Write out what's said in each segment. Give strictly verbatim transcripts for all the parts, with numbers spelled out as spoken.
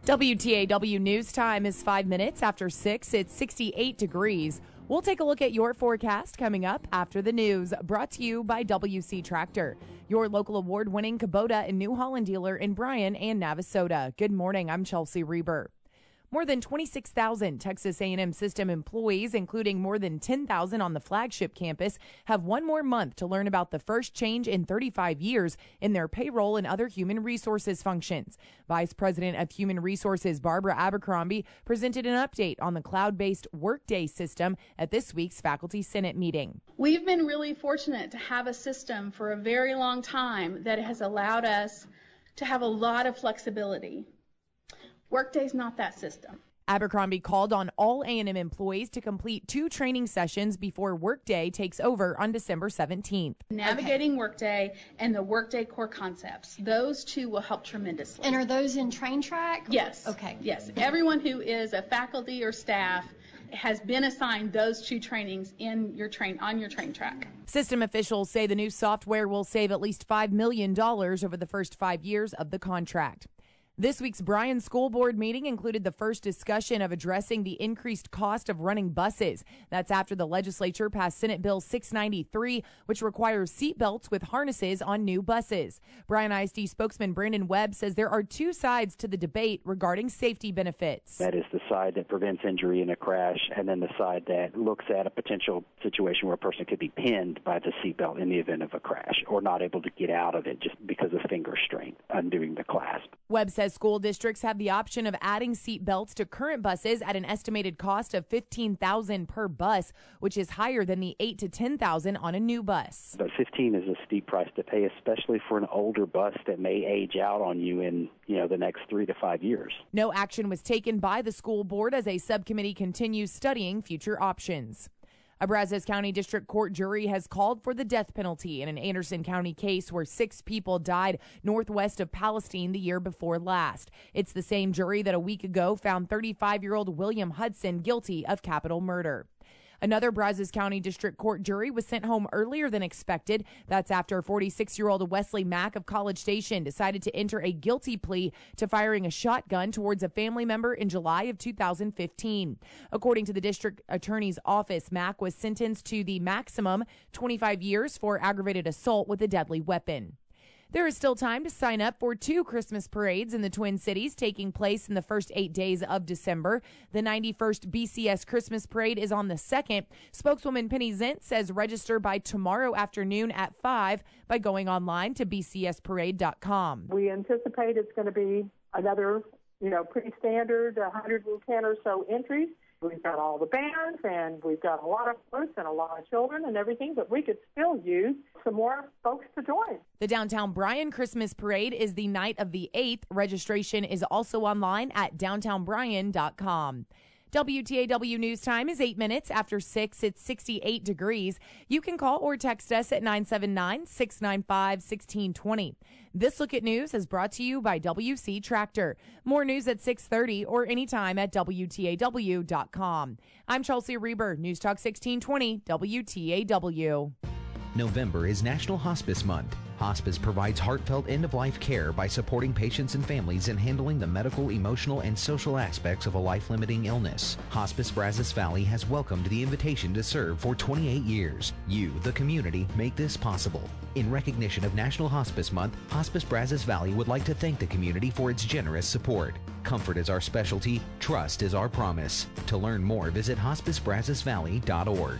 W T A W News Time is five minutes after six. It's sixty-eight degrees. We'll take a look at your forecast coming up after the news. Brought to you by W C Tractor, your local award-winning Kubota and New Holland dealer in Bryan and Navasota. Good morning. I'm Chelsea Reber. More than twenty-six thousand Texas A and M system employees, including more than ten thousand on the flagship campus, have one more month to learn about the first change in thirty-five years in their payroll and other human resources functions. Vice President of Human Resources Barbara Abercrombie presented an update on the cloud-based Workday system at this week's Faculty Senate meeting. We've been really fortunate to have a system for a very long time that has allowed us to have a lot of flexibility. Workday's not that system. Abercrombie called on all A and M employees to complete two training sessions before Workday takes over on December seventeenth. Navigating okay. Workday and the Workday core concepts. Those two will help tremendously. And are those in Train Track? Yes. Okay. Yes. Everyone who is a faculty or staff has been assigned those two trainings in your train on your train track. System officials say the new software will save at least five million dollars over the first five years of the contract. This week's Bryan School Board meeting included the first discussion of addressing the increased cost of running buses. That's after the legislature passed Senate Bill six ninety-three, which requires seat belts with harnesses on new buses. Bryan I S D spokesman Brandon Webb says there are two sides to the debate regarding safety benefits. That is the side that prevents injury in a crash, and then the side that looks at a potential situation where a person could be pinned by the seat belt in the event of a crash or not able to get out of it just because of finger strain, undoing the clasp. Webb says school districts have the option of adding seat belts to current buses at an estimated cost of fifteen thousand dollars per bus, which is higher than the eight to ten thousand dollars on a new bus. But fifteen is a steep price to pay, especially for an older bus that may age out on you in, you know, the next three to five years. No action was taken by the school board as a subcommittee continues studying future options. A Brazos County District Court jury has called for the death penalty in an Anderson County case where six people died northwest of Palestine the year before last. It's the same jury that a week ago found thirty-five-year-old William Hudson guilty of capital murder. Another Brazos County District Court jury was sent home earlier than expected. That's after forty-six-year-old Wesley Mack of College Station decided to enter a guilty plea to firing a shotgun towards a family member in July of two thousand fifteen. According to the district attorney's office, Mack was sentenced to the maximum twenty-five years for aggravated assault with a deadly weapon. There is still time to sign up for two Christmas parades in the Twin Cities taking place in the first eight days of December. The ninety-first B C S Christmas Parade is on the second. Spokeswoman Penny Zent says register by tomorrow afternoon at five by going online to b c s parade dot com. We anticipate it's going to be another, you know, pretty standard one hundred ten or so entries. We've got all the bands, and we've got a lot of folks and a lot of children and everything, but we could still use some more folks to join. The Downtown Bryan Christmas Parade is the night of the eighth. Registration is also online at downtown bryan dot com. W T A W News Time is eight minutes after six. It's sixty-eight degrees. You can call or text us at nine seven nine, six nine five, one six two zero. This Look at News is brought to you by W C Tractor. More news at six thirty or anytime at W T A W dot com. I'm Chelsea Reber, News Talk sixteen twenty, W T A W. November is National Hospice Month. Hospice provides heartfelt end-of-life care by supporting patients and families in handling the medical, emotional, and social aspects of a life-limiting illness. Hospice Brazos Valley has welcomed the invitation to serve for twenty-eight years. You, the community, make this possible. In recognition of National Hospice Month, Hospice Brazos Valley would like to thank the community for its generous support. Comfort is our specialty. Trust is our promise. To learn more, visit hospice brazos valley dot org.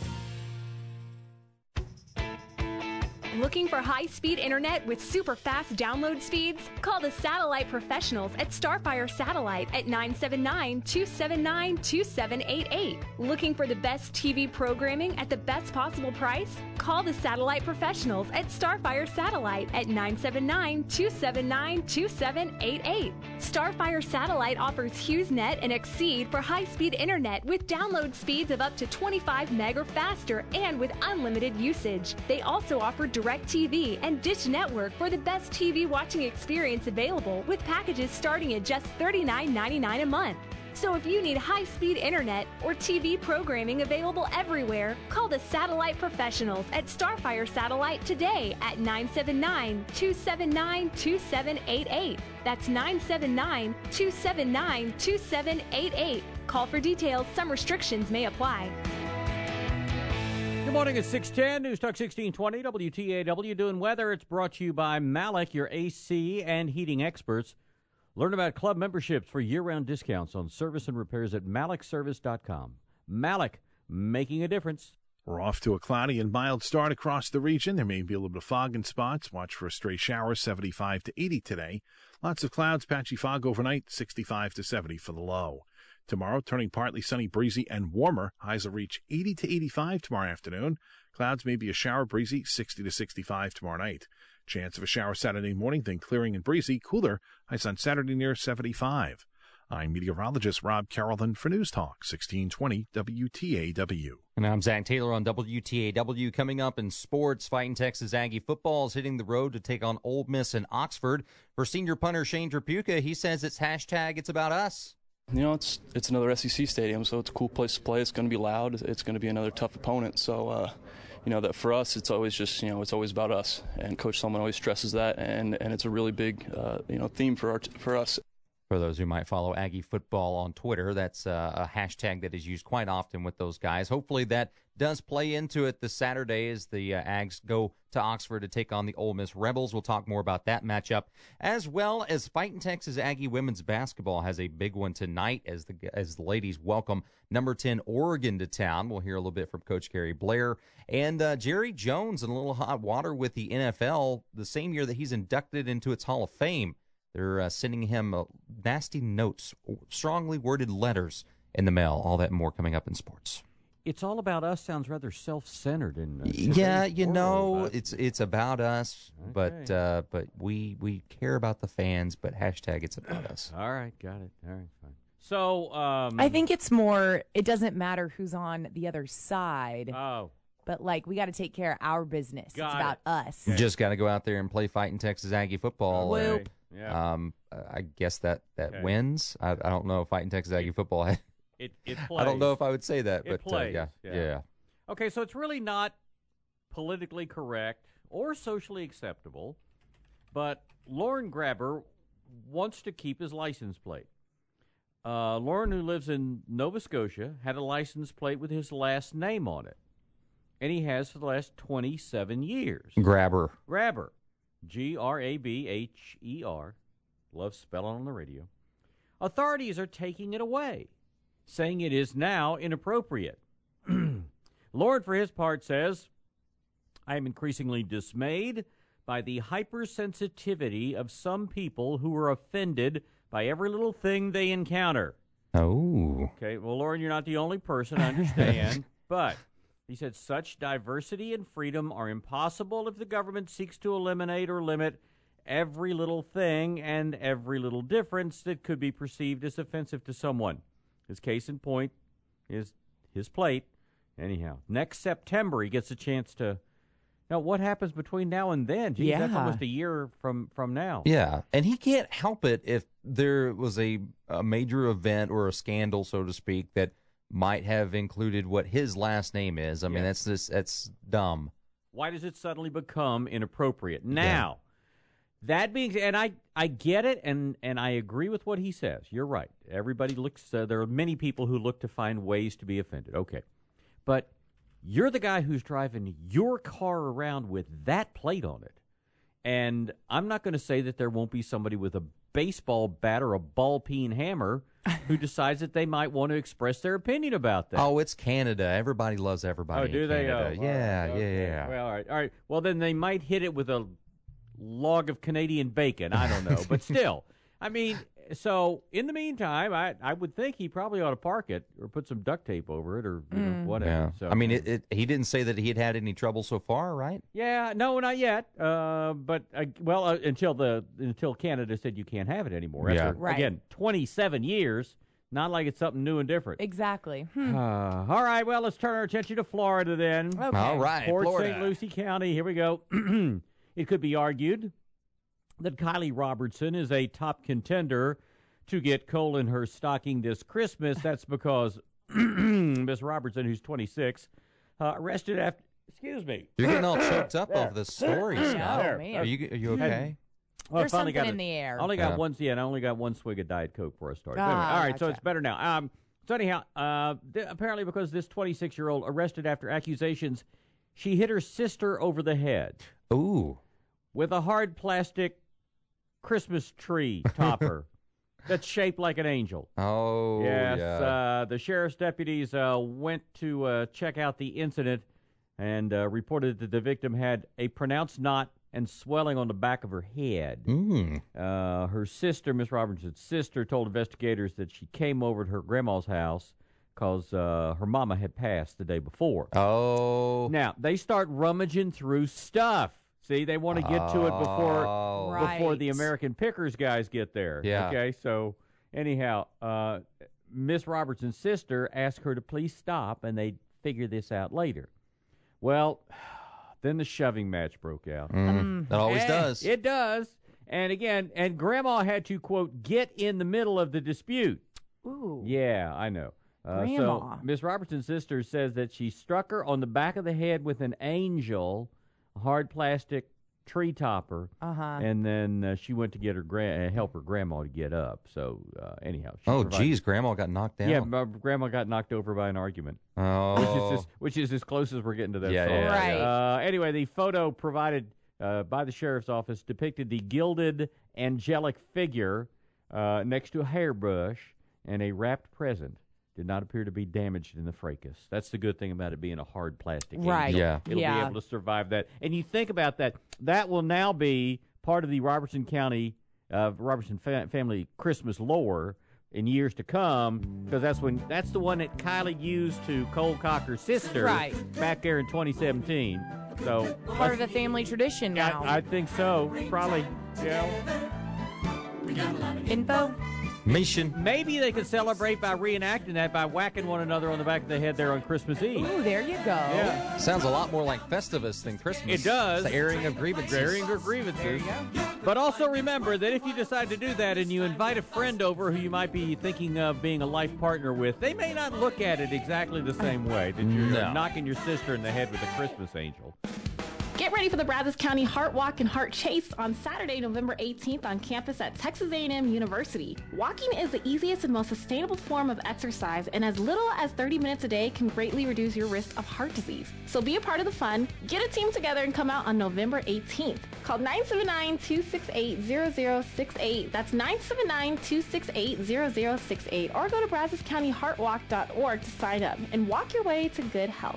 Looking for high-speed internet with super fast download speeds? Call the satellite professionals at Starfire Satellite at nine seven nine, two seven nine, two seven eight eight. Looking for the best T V programming at the best possible price? Call the satellite professionals at Starfire Satellite at nine seven nine, two seven nine, two seven eight eight. Starfire Satellite offers HughesNet and Exceed for high-speed internet with download speeds of up to twenty-five meg or faster and with unlimited usage. They also offer DirecTV and Dish Network for the best T V watching experience available with packages starting at just thirty-nine ninety-nine a month. So if you need high-speed internet or T V programming available everywhere, call the satellite professionals at Starfire Satellite today at nine seven nine, two seven nine, two seven eight eight. That's nine seven nine, two seven nine, two seven eight eight. Call for details. Some restrictions may apply. Good morning at six ten, News Talk sixteen twenty, W T A W. Doing weather. It's brought to you by Malik, your A C and heating experts. Learn about club memberships for year-round discounts on service and repairs at malik service dot com. Malik, making a difference. We're off to a cloudy and mild start across the region. There may be a little bit of fog in spots. Watch for a stray shower, seventy-five to eighty today. Lots of clouds, patchy fog overnight, sixty-five to seventy for the low. Tomorrow, turning partly sunny, breezy, and warmer. Highs will reach eighty to eighty-five tomorrow afternoon. Clouds may be a shower, breezy, sixty to sixty-five tomorrow night. Chance of a shower Saturday morning, then clearing and breezy, cooler. Highs on Saturday near seventy-five. I'm meteorologist Rob Carrollton for News Talk sixteen twenty W T A W. And I'm Zach Taylor on W T A W. Coming up in sports, Fighting Texas Aggie football is hitting the road to take on Ole Miss in Oxford. For senior punter Shane Trapuka, he says it's hashtag it's about us. You know, it's it's another S E C stadium, so it's a cool place to play. It's going to be loud. It's going to be another tough opponent. So, uh, you know, that for us, it's always just, you know, it's always about us. And Coach Selman always stresses that, and, and it's a really big, uh, you know, theme for our for us. For those who might follow Aggie football on Twitter, that's uh, a hashtag that is used quite often with those guys. Hopefully that does play into it this Saturday as the uh, Ags go to Oxford to take on the Ole Miss Rebels. We'll talk more about that matchup, as well as Fighting Texas Aggie women's basketball has a big one tonight as the as the ladies welcome number ten Oregon to town. We'll hear a little bit from Coach Gary Blair and uh, Jerry Jones in a little hot water with the N F L the same year that he's inducted into its Hall of Fame. They're uh, sending him uh, nasty notes, strongly worded letters in the mail. All that and more coming up in sports. It's all about us sounds rather self-centered. In, uh, yeah, you know, about. it's it's about us, okay. but uh, but we we care about the fans, but hashtag it's about us. All right, got it. All right, fine. So um, I think it's more, it doesn't matter who's on the other side. Oh. But, like, we got to take care of our business. Got it's about it. us. Okay. Just got to go out there and play Fighting Texas Aggie football. Okay. Whoop. Yeah. Um, I guess that, that okay. wins. I, I don't know if Fighting Texas Aggie football. Had, it it plays. I don't know if I would say that, it but plays. Uh, yeah, yeah, yeah. Okay, so it's really not politically correct or socially acceptable, but Lauren Grabber wants to keep his license plate. Uh, Lauren, who lives in Nova Scotia, had a license plate with his last name on it, and he has for the last twenty-seven years. Grabber. Grabber. G R A B H E R. Love spelling on the radio. Authorities are taking it away, saying it is now inappropriate. Lauren, for his part, says, I am increasingly dismayed by the hypersensitivity of some people who are offended by every little thing they encounter. Oh. Okay, well, Lauren, you're not the only person, I understand, but he said such diversity and freedom are impossible if the government seeks to eliminate or limit every little thing and every little difference that could be perceived as offensive to someone. His case in point is his plate. Anyhow, next September he gets a chance to. Now, what happens between now and then? Geez, yeah. that's almost a year from, from now. Yeah, and he can't help it if there was a, a major event or a scandal, so to speak, that might have included what his last name is. I mean, yeah. that's just, that's dumb. Why does it suddenly become inappropriate? Now, yeah. that being, and I, I get it, and, and I agree with what he says. You're right. Everybody looks, uh, there are many people who look to find ways to be offended. Okay. But you're the guy who's driving your car around with that plate on it. And I'm not going to say that there won't be somebody with a baseball bat or a ball peen hammer who decides that they might want to express their opinion about that. Oh, it's Canada. Everybody loves everybody. Oh, do in they? Canada. Oh, yeah, okay. yeah, yeah. Well, all right, all right. Well, then they might hit it with a log of Canadian bacon. I don't know, but still, I mean. So, in the meantime, I, I would think he probably ought to park it or put some duct tape over it or you mm. know, whatever. Yeah. So, I mean, it, it, he didn't say that he had had any trouble so far, right? Yeah, no, not yet. Uh, but, uh, well, uh, until the until Canada said you can't have it anymore. Yeah. After, right. Again, twenty-seven years, not like it's something new and different. Exactly. Hmm. Uh, all right, well, let's turn our attention to Florida then. Okay. All right, Port Florida. Saint Lucie County, here we go. It could be argued that Kylie Robertson is a top contender to get coal in her stocking this Christmas. That's because Miss Robertson, who's twenty-six, uh, arrested after. Excuse me. You're getting all choked up There. over this story, Oh, Scott. man. Are you are you okay? Well, I There's finally something got in a- the air. I only got Yeah. one. Yeah, and I only got one swig of Diet Coke before I started. But Ah, anyway, all right, so gotcha. it's better now. Um, so anyhow, uh, th- apparently because this twenty-six-year-old arrested after accusations, she hit her sister over the head Ooh. with a hard plastic Christmas tree topper that's shaped like an angel. Oh, yes, yeah. uh, the sheriff's deputies uh, went to uh, check out the incident and uh, reported that the victim had a pronounced knot and swelling on the back of her head. Mm. Uh, her sister, Miss Robertson's sister, told investigators that she came over to her grandma's house because uh, her mama had passed the day before. Oh. Now, they start rummaging through stuff. See, they want to get to it before Oh. before the Right. American Pickers guys get there. Yeah. Okay, so anyhow, uh, Miss Robertson's sister asked her to please stop, and they'd figure this out later. Well, then the shoving match broke out. Mm. That always Eh, does. It does. And again, and Grandma had to, quote, get in the middle of the dispute. Ooh. Yeah, I know. Uh, Grandma. So Miss Robertson's sister says that she struck her on the back of the head with an angel, a hard plastic tree topper, Uh-huh. and then uh, she went to get her gra- uh, help her grandma to get up. So uh, anyhow, she Oh, provided- geez, Grandma got knocked down. Yeah, my grandma got knocked over by an argument. Oh. Which is, as, which is as close as we're getting to that Yeah, song. yeah, Right. Uh, anyway, the photo provided uh, by the sheriff's office depicted the gilded angelic figure uh, next to a hairbrush and a wrapped present. Did not appear to be damaged in the fracas. That's the good thing about it being a hard plastic Right. angel. Yeah. It'll Yeah. be able to survive that. And you think about that. That will now be part of the Robertson County, uh, Robertson fa- family Christmas lore in years to come, because that's when that's the one that Kylie used to Cole Cocker's sister Right. back there in twenty seventeen. So Part of the family tradition now. I, I think so. Probably, yeah. Info? Mission. Maybe they could celebrate by reenacting that by whacking one another on the back of the head there on Christmas Eve. Ooh, there you go. Yeah. Sounds a lot more like Festivus than Christmas. It does. It's the airing of grievances. Airing of grievances. But also remember that if you decide to do that and you invite a friend over who you might be thinking of being a life partner with, they may not look at it exactly the same way that you're No. knocking your sister in the head with a Christmas angel. Get ready for the Brazos County Heart Walk and Heart Chase on Saturday, November eighteenth on campus at Texas A and M University. Walking is the easiest and most sustainable form of exercise, and as little as thirty minutes a day can greatly reduce your risk of heart disease. So be a part of the fun, get a team together, and come out on November eighteenth. Call nine seven nine, two six eight, zero zero six eight. That's nine seven nine, two six eight, zero zero six eight. Or go to brazos county heart walk dot org to sign up and walk your way to good health.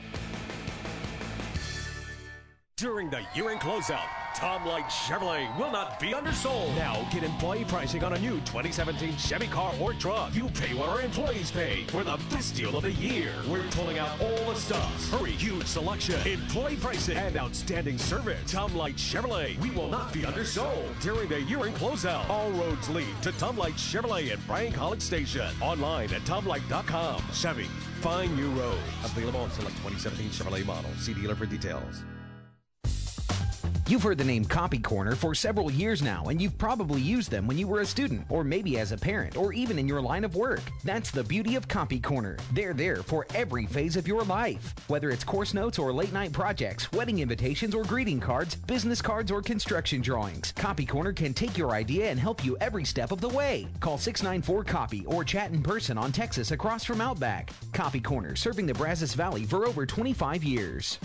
During the year-end closeout, Tom Light Chevrolet will not be undersold. Now get employee pricing on a new twenty seventeen Chevy car or truck. You pay what our employees pay for the best deal of the year. We're pulling out all the stops. Hurry, huge selection, employee pricing, and outstanding service. Tom Light Chevrolet, we will not be undersold during the year-end closeout. All roads lead to Tom Light Chevrolet at Bryan College Station. Online at tom light dot com. Chevy, find new road. Available on select twenty seventeen Chevrolet models. See dealer for details. You've heard the name Copy Corner for several years now, and you've probably used them when you were a student, or maybe as a parent, or even in your line of work. That's the beauty of Copy Corner. They're there for every phase of your life. Whether it's course notes or late night projects, wedding invitations or greeting cards, business cards or construction drawings, Copy Corner can take your idea and help you every step of the way. Call six nine four COPY or chat in person on Texas across from Outback. Copy Corner, serving the Brazos Valley for over twenty-five years.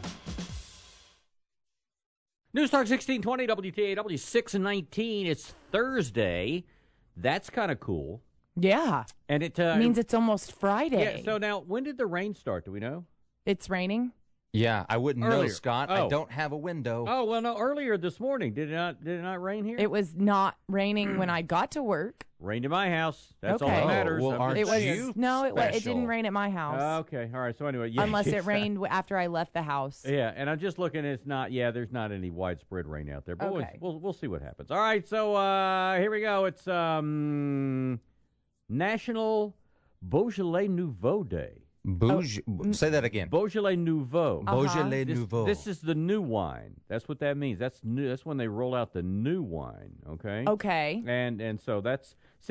News Talk sixteen twenty W T A W six nineteen. It's Thursday. That's kind of cool. Yeah. And it uh, means it's almost Friday. Yeah. So now, when did the rain start? Do we know? It's raining? Yeah, I wouldn't Earlier. know, Scott. Oh. I don't have a window. Oh well, no. Earlier this morning, did it not? Did it not rain here? It was not raining when I got to work. Rained in my house. That's all Okay. that matters. Oh, well, I'm aren't just It was saying. no, it, wa- it special? didn't rain at my house. Uh, okay. All right. So anyway, yeah, unless it it's, uh, rained w- after I left the house. Yeah, and I'm just looking. It's not. Yeah, there's not any widespread rain out there, but Okay. we'll, we'll we'll see what happens. All right. So uh, here we go. It's um, National Beaujolais Nouveau Day. Bouge- Say that again. Beaujolais Nouveau. Uh-huh. Beaujolais This, Nouveau. this is the new wine. That's what that means. That's new. That's when they roll out the new wine. Okay. Okay. And and so that's see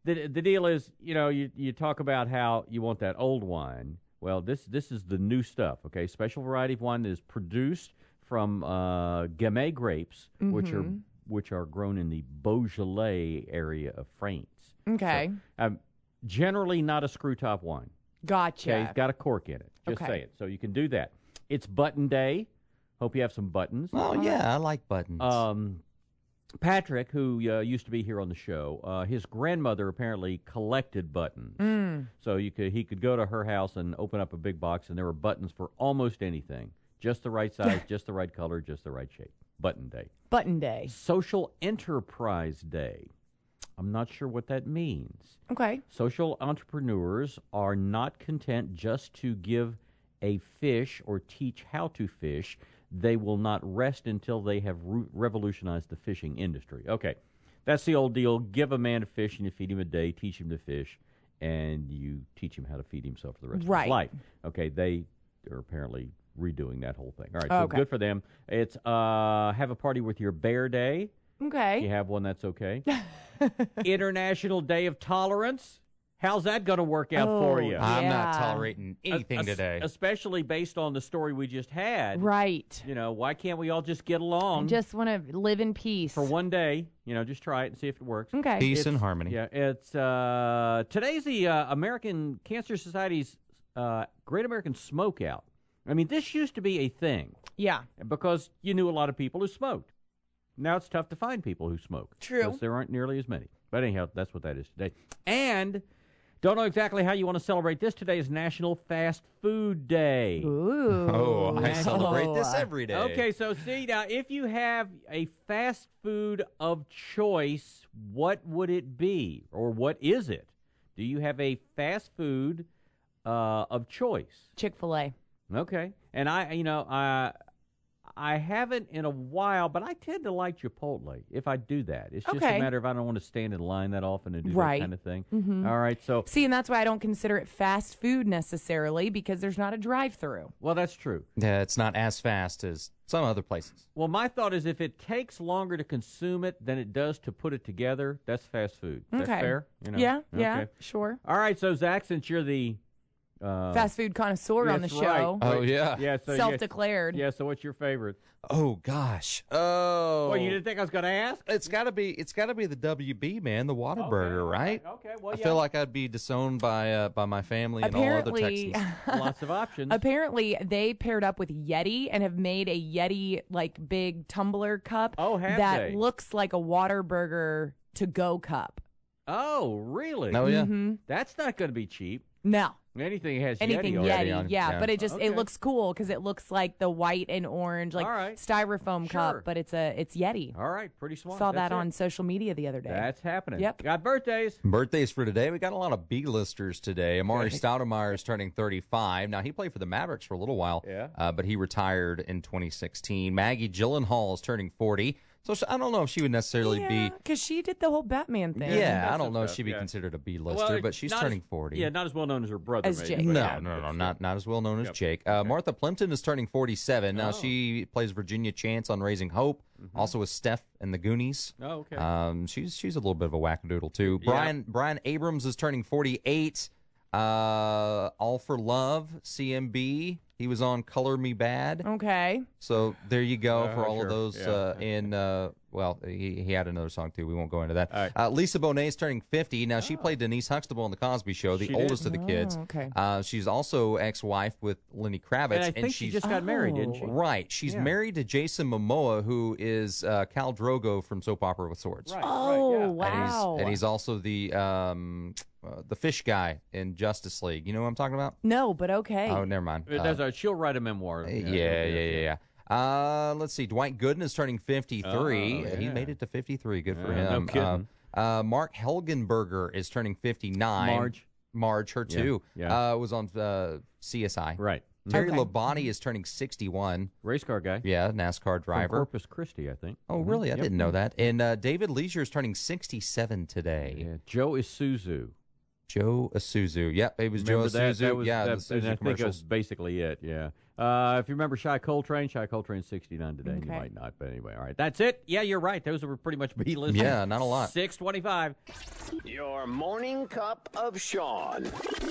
the the deal is, you know, you you talk about how you want that old wine. Well, this this is the new stuff. Okay, special variety of wine that is produced from uh, Gamay grapes, mm-hmm. which are which are grown in the Beaujolais area of France. Okay. So, um, generally not a screw top wine. Gotcha. Okay, it's got a cork in it. Just okay. say it. So you can do that. It's button day. Hope you have some buttons. Oh, yeah, I like buttons. Um, Patrick, who uh, used to be here on the show, uh, his grandmother apparently collected buttons. Mm. So you could he could go to her house and open up a big box, and there were buttons for almost anything. Just the right size, just the right color, just the right shape. Button day. Button day. Social Enterprise Day. I'm not sure what that means. Okay. Social entrepreneurs are not content just to give a fish or teach how to fish. They will not rest until they have re- revolutionized the fishing industry. Okay, that's the old deal. Give a man a fish and you feed him a day, teach him to fish, and you teach him how to feed himself for the rest right. of his life. Okay, they are apparently redoing that whole thing. All right, so okay. good for them. It's uh, have a party with your bear day. Okay. If you have one, that's okay. International Day of Tolerance. How's that going to work out oh, for you? I'm yeah. not tolerating anything es- today. Especially based on the story we just had. Right. You know, why can't we all just get along? I just want to live in peace. For one day. You know, just try it and see if it works. Okay. Peace it's, and harmony. Yeah, it's, uh, today's the uh, American Cancer Society's uh, Great American Smokeout. I mean, this used to be a thing. Yeah. Because you knew a lot of people who smoked. Now it's tough to find people who smoke. True. Because there aren't nearly as many. But anyhow, that's what that is today. And don't know exactly how you want to celebrate this. Today is National Fast Food Day. Ooh. Oh, I celebrate this every day. Okay, so see, now, if you have a fast food of choice, what would it be? Or what is it? Do you have a fast food uh, of choice? Chick-fil-A. Okay. And I, you know, I... I haven't in a while, but I tend to like Chipotle if I do that. It's just okay. a matter of I don't want to stand in line that often and do right. that kind of thing. Mm-hmm. All right, so... See, and that's why I don't consider it fast food necessarily, because there's not a drive-through. Well, that's true. Yeah, it's not as fast as some other places. Well, my thought is if it takes longer to consume it than it does to put it together, that's fast food. Is okay. that fair? You know? Yeah, okay. yeah, sure. All right, so, Zach, since you're the... Uh, fast food connoisseur on the right. show. Oh, yeah. yeah so Self-declared. Yeah, so what's your favorite? Oh, gosh. Oh. Well, you didn't think I was going to ask? It's got to be It's got to be the W B, man, the Whataburger, okay, right? Okay, okay. Well, I yeah. feel like I'd be disowned by uh, by my family and all other Apparently, Texans. Lots of options. apparently, they paired up with Yeti and have made a Yeti, like, big tumbler cup Oh, have that they? looks like a Whataburger to-go cup. Oh, really? Oh, yeah. Mm-hmm. That's not going to be cheap. No. Anything has Anything Yeti on Yeti, it. on- yeah, yeah. but it just Okay. it looks cool because it looks like the white and orange, like All right. styrofoam Sure. cup, but it's a it's Yeti. All right, pretty smart. Saw That's that it. on social media the other day. That's happening. Yep. Got birthdays. Birthdays for today. We got a lot of B-listers today. Amari Stoudemire is turning thirty-five. Now, he played for the Mavericks for a little while, Yeah. uh, but he retired in twenty sixteen. Maggie Gyllenhaal is turning forty. So she, I don't know if she would necessarily yeah, be. because she did the whole Batman thing. Yeah, that's I don't some know if stuff, she'd be yeah. considered a B-lister, Well, but she's not turning as- forty. Yeah, not as well known as her brother. As maybe, Jake. but No, yeah, no, no, but not not as well known as Yep. Jake. Uh, Okay. Martha Plimpton is turning forty-seven. Now, Oh. she plays Virginia Chance on Raising Hope, also with Steph and the Goonies. Oh, okay. Um, she's she's a little bit of a wackadoodle, too. Yeah. Brian Brian Abrams is turning forty-eight. Uh, All for Love, C M B. He was on Color Me Bad. Okay. So there you go Oh, for all sure. of those. Yeah. Uh, in uh, well, he he had another song too. We won't go into that. All right. Uh, Lisa Bonet is turning fifty. Now she played Denise Huxtable on the Cosby Show, the She did. oldest of the kids. Oh, okay. Uh, she's also ex-wife with Lenny Kravitz, and I think she she's just got married, didn't she? Oh. right. She's Yeah. married to Jason Momoa, who is uh, Khal Drogo from Soap Opera with Swords. Right, Oh, right, yeah. wow. And he's, and he's also the um, uh, the fish guy in Justice League. You know what I'm talking about? No, but okay. Oh, never mind. It Uh, does a, she'll write a memoir. yeah, yeah, yeah, yeah. Uh, let's see. Dwight Gooden is turning fifty-three. Oh, He yeah. made it to fifty-three. Good for Yeah, no him. kidding. Uh, uh, Mark Helgenberger is turning fifty-nine. Marge. Marge, her Yeah, too. yeah. Uh, was on uh, C S I. Right. Terry Okay. Labonte is turning sixty-one. Race car guy. Yeah, NASCAR From driver. Corpus Christi, I think. Oh, really? I Yep. didn't know that. And uh, David Leisure is turning sixty-seven today. Yeah. Joe Isuzu. Joe Isuzu. Yep, it was Remember Joe that? Isuzu. That was, yeah, that, the Isuzu and I think commercials. that's basically it, yeah. Uh, if you remember Shy Coltrane, Shy Coltrane's sixty-nine today. Okay. You might not, but anyway, all right. That's it. Yeah, you're right. Those were pretty much B-list. Yeah, not a lot. six twenty-five. Your morning cup of Sean.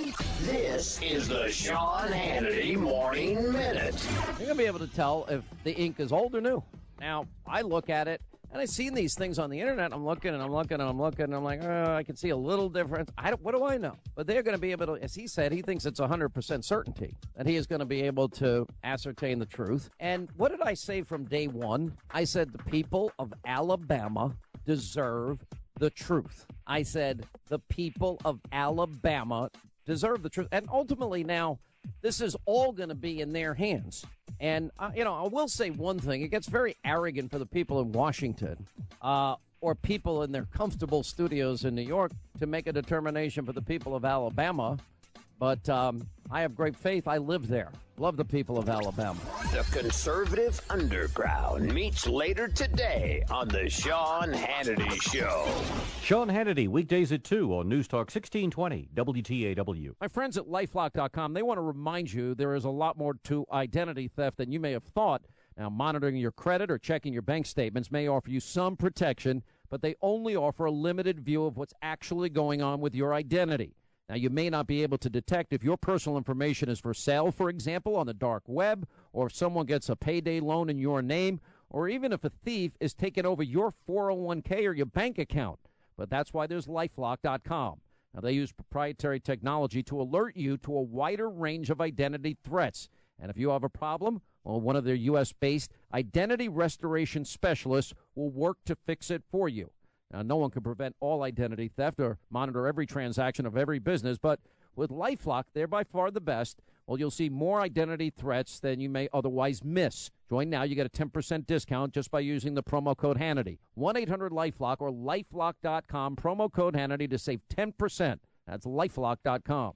This is the Sean Hannity Morning Minute. You're going to be able to tell if the ink is old or new. Now, I look at it, and I've seen these things on the internet. I'm looking, and I'm looking, and I'm looking, and I'm like, oh, I can see a little difference. I don't, what do I know? But they're going to be able to, as he said, he thinks it's one hundred percent certainty that he is going to be able to ascertain the truth. And what did I say from day one? I said the people of Alabama deserve the truth. I said the people of Alabama deserve the truth. And ultimately now, this is all going to be in their hands. And, uh, you know, I will say one thing. It gets very arrogant for the people in Washington uh, or people in their comfortable studios in New York to make a determination for the people of Alabama. But um, I have great faith. I live there. Love the people of Alabama. The Conservative Underground meets later today on the Sean Hannity Show. Sean Hannity, weekdays at two on News Talk sixteen twenty W T A W. My friends at LifeLock dot com, they want to remind you there is a lot more to identity theft than you may have thought. Now, monitoring your credit or checking your bank statements may offer you some protection, but they only offer a limited view of what's actually going on with your identity. Now, you may not be able to detect if your personal information is for sale, for example, on the dark web, or if someone gets a payday loan in your name, or even if a thief is taking over your four oh one k or your bank account. But that's why there's LifeLock dot com. Now, they use proprietary technology to alert you to a wider range of identity threats. And if you have a problem, well, one of their U S-based identity restoration specialists will work to fix it for you. Now, no one can prevent all identity theft or monitor every transaction of every business, but with LifeLock, they're by far the best. Well, you'll see more identity threats than you may otherwise miss. Join now. You get a ten percent discount just by using the promo code Hannity. one eight hundred LifeLock or LifeLock dot com, promo code Hannity to save ten percent. That's LifeLock dot com.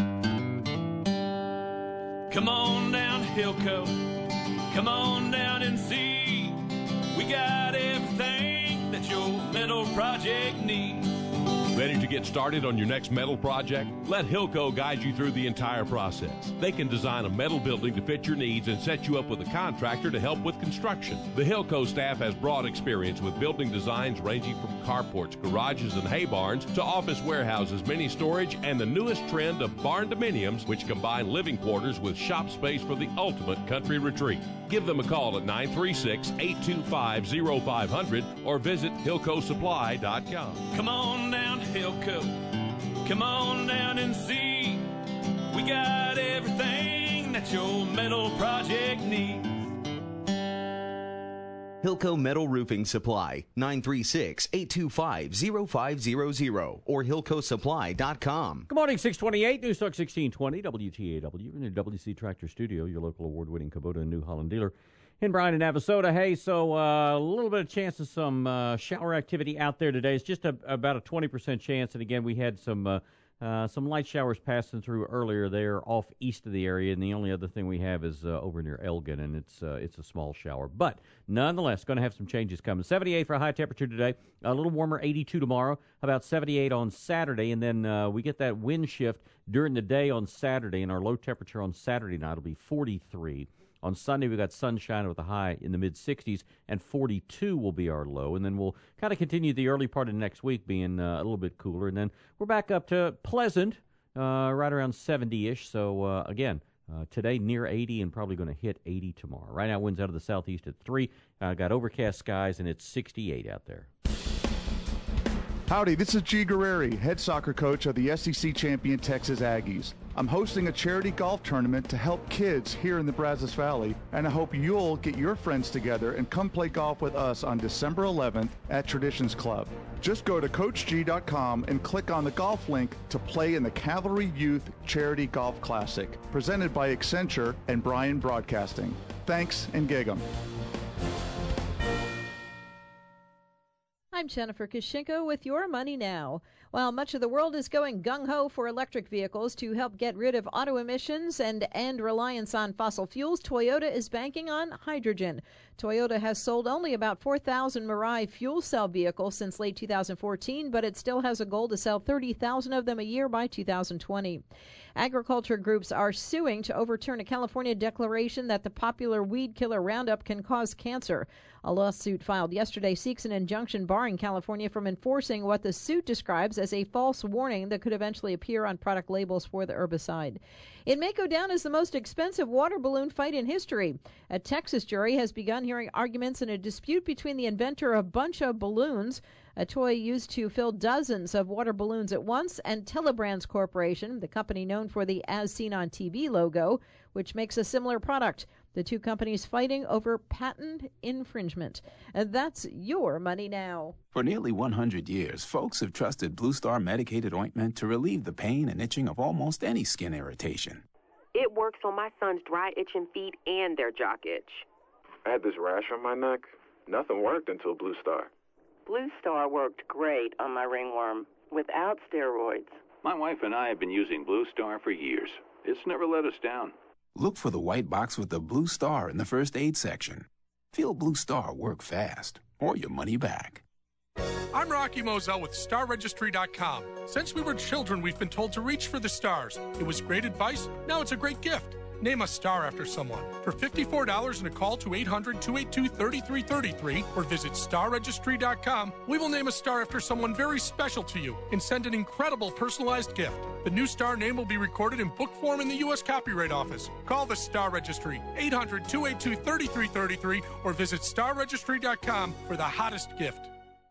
Come on down to Hillco. Come on down and see. We got everything that your metal project needs. Ready to get started on your next metal project? Let Hillco guide you through the entire process. They can design a metal building to fit your needs and set you up with a contractor to help with construction. The Hillco staff has broad experience with building designs ranging from carports, garages, and hay barns to office warehouses, mini storage, and the newest trend of barn dominiums, which combine living quarters with shop space for the ultimate country retreat. Give them a call at nine three six, eight two five, oh five hundred or visit Hillco Supply dot com. Come on down to Hillco. Come on down and see. We got everything that your metal project needs. Hillco Metal Roofing Supply, nine three six, eight two five, oh five hundred or Hillco Supply dot com. Good morning, six twenty-eight, News Talk sixteen twenty, W T A W, in the W C Tractor Studio, your local award-winning Kubota and New Holland dealer in Bryan and Navasota. Hey, so uh, a little bit of chance of some uh, shower activity out there today. It's just a, about a twenty percent chance, and again, we had some uh, uh, some light showers passing through earlier there off east of the area, and the only other thing we have is uh, over near Elgin, and it's uh, it's a small shower. But nonetheless, going to have some changes coming. seventy-eight for a high temperature today, a little warmer, eighty-two tomorrow, about seventy-eight on Saturday, and then uh, we get that wind shift during the day on Saturday, and our low temperature on Saturday night will be forty-three. On Sunday, we got sunshine with a high in the mid-sixties, and forty-two will be our low. And then we'll kind of continue the early part of next week being uh, a little bit cooler. And then we're back up to pleasant, uh, right around seventy-ish. So, uh, again, uh, today near eighty and probably going to hit eighty tomorrow. Right now, winds out of the southeast at three. Uh, got overcast skies, and it's sixty-eight out there. Howdy, this is G. Guerreri, head soccer coach of the S E C champion Texas Aggies. I'm hosting a charity golf tournament to help kids here in the Brazos Valley, and I hope you'll get your friends together and come play golf with us on December eleventh at Traditions Club. Just go to Coach G dot com and click on the golf link to play in the Cavalry Youth Charity Golf Classic, presented by Accenture and Bryan Broadcasting. Thanks, and gig 'em. I'm Jennifer Kishinko with Your Money Now. While much of the world is going gung-ho for electric vehicles to help get rid of auto emissions and end reliance on fossil fuels, Toyota is banking on hydrogen. Toyota has sold only about four thousand Mirai fuel cell vehicles since late two thousand fourteen, but it still has a goal to sell thirty thousand of them a year by two thousand twenty. Agriculture groups are suing to overturn a California declaration that the popular weed killer Roundup can cause cancer. A lawsuit filed yesterday seeks an injunction barring California from enforcing what the suit describes as a false warning that could eventually appear on product labels for the herbicide. It may go down as the most expensive water balloon fight in history. A Texas jury has begun hearing arguments in a dispute between the inventor of Bunch of Balloons, a toy used to fill dozens of water balloons at once, and Telebrands Corporation, the company known for the As Seen on T V logo, which makes a similar product. The two companies fighting over patent infringement. And that's your money now. For nearly one hundred years, folks have trusted Blue Star medicated ointment to relieve the pain and itching of almost any skin irritation. It works on my son's dry, itching feet and their jock itch. I had this rash on my neck. Nothing worked until Blue Star. Blue Star worked great on my ringworm without steroids. My wife and I have been using Blue Star for years. It's never let us down. Look for the white box with the Blue Star in the first aid section. Feel Blue Star work fast, or your money back. I'm Rocky Moselle with Star Registry dot com. Since we were children, we've been told to reach for the stars. It was great advice. Now it's a great gift. Name a star after someone. For fifty-four dollars and a call to eight hundred, two eight two, three three three three or visit Star Registry dot com, we will name a star after someone very special to you and send an incredible personalized gift. The new star name will be recorded in book form in the U S Copyright Office. Call the Star Registry, eight hundred, two eight two, three three three three or visit Star Registry dot com for the hottest gift.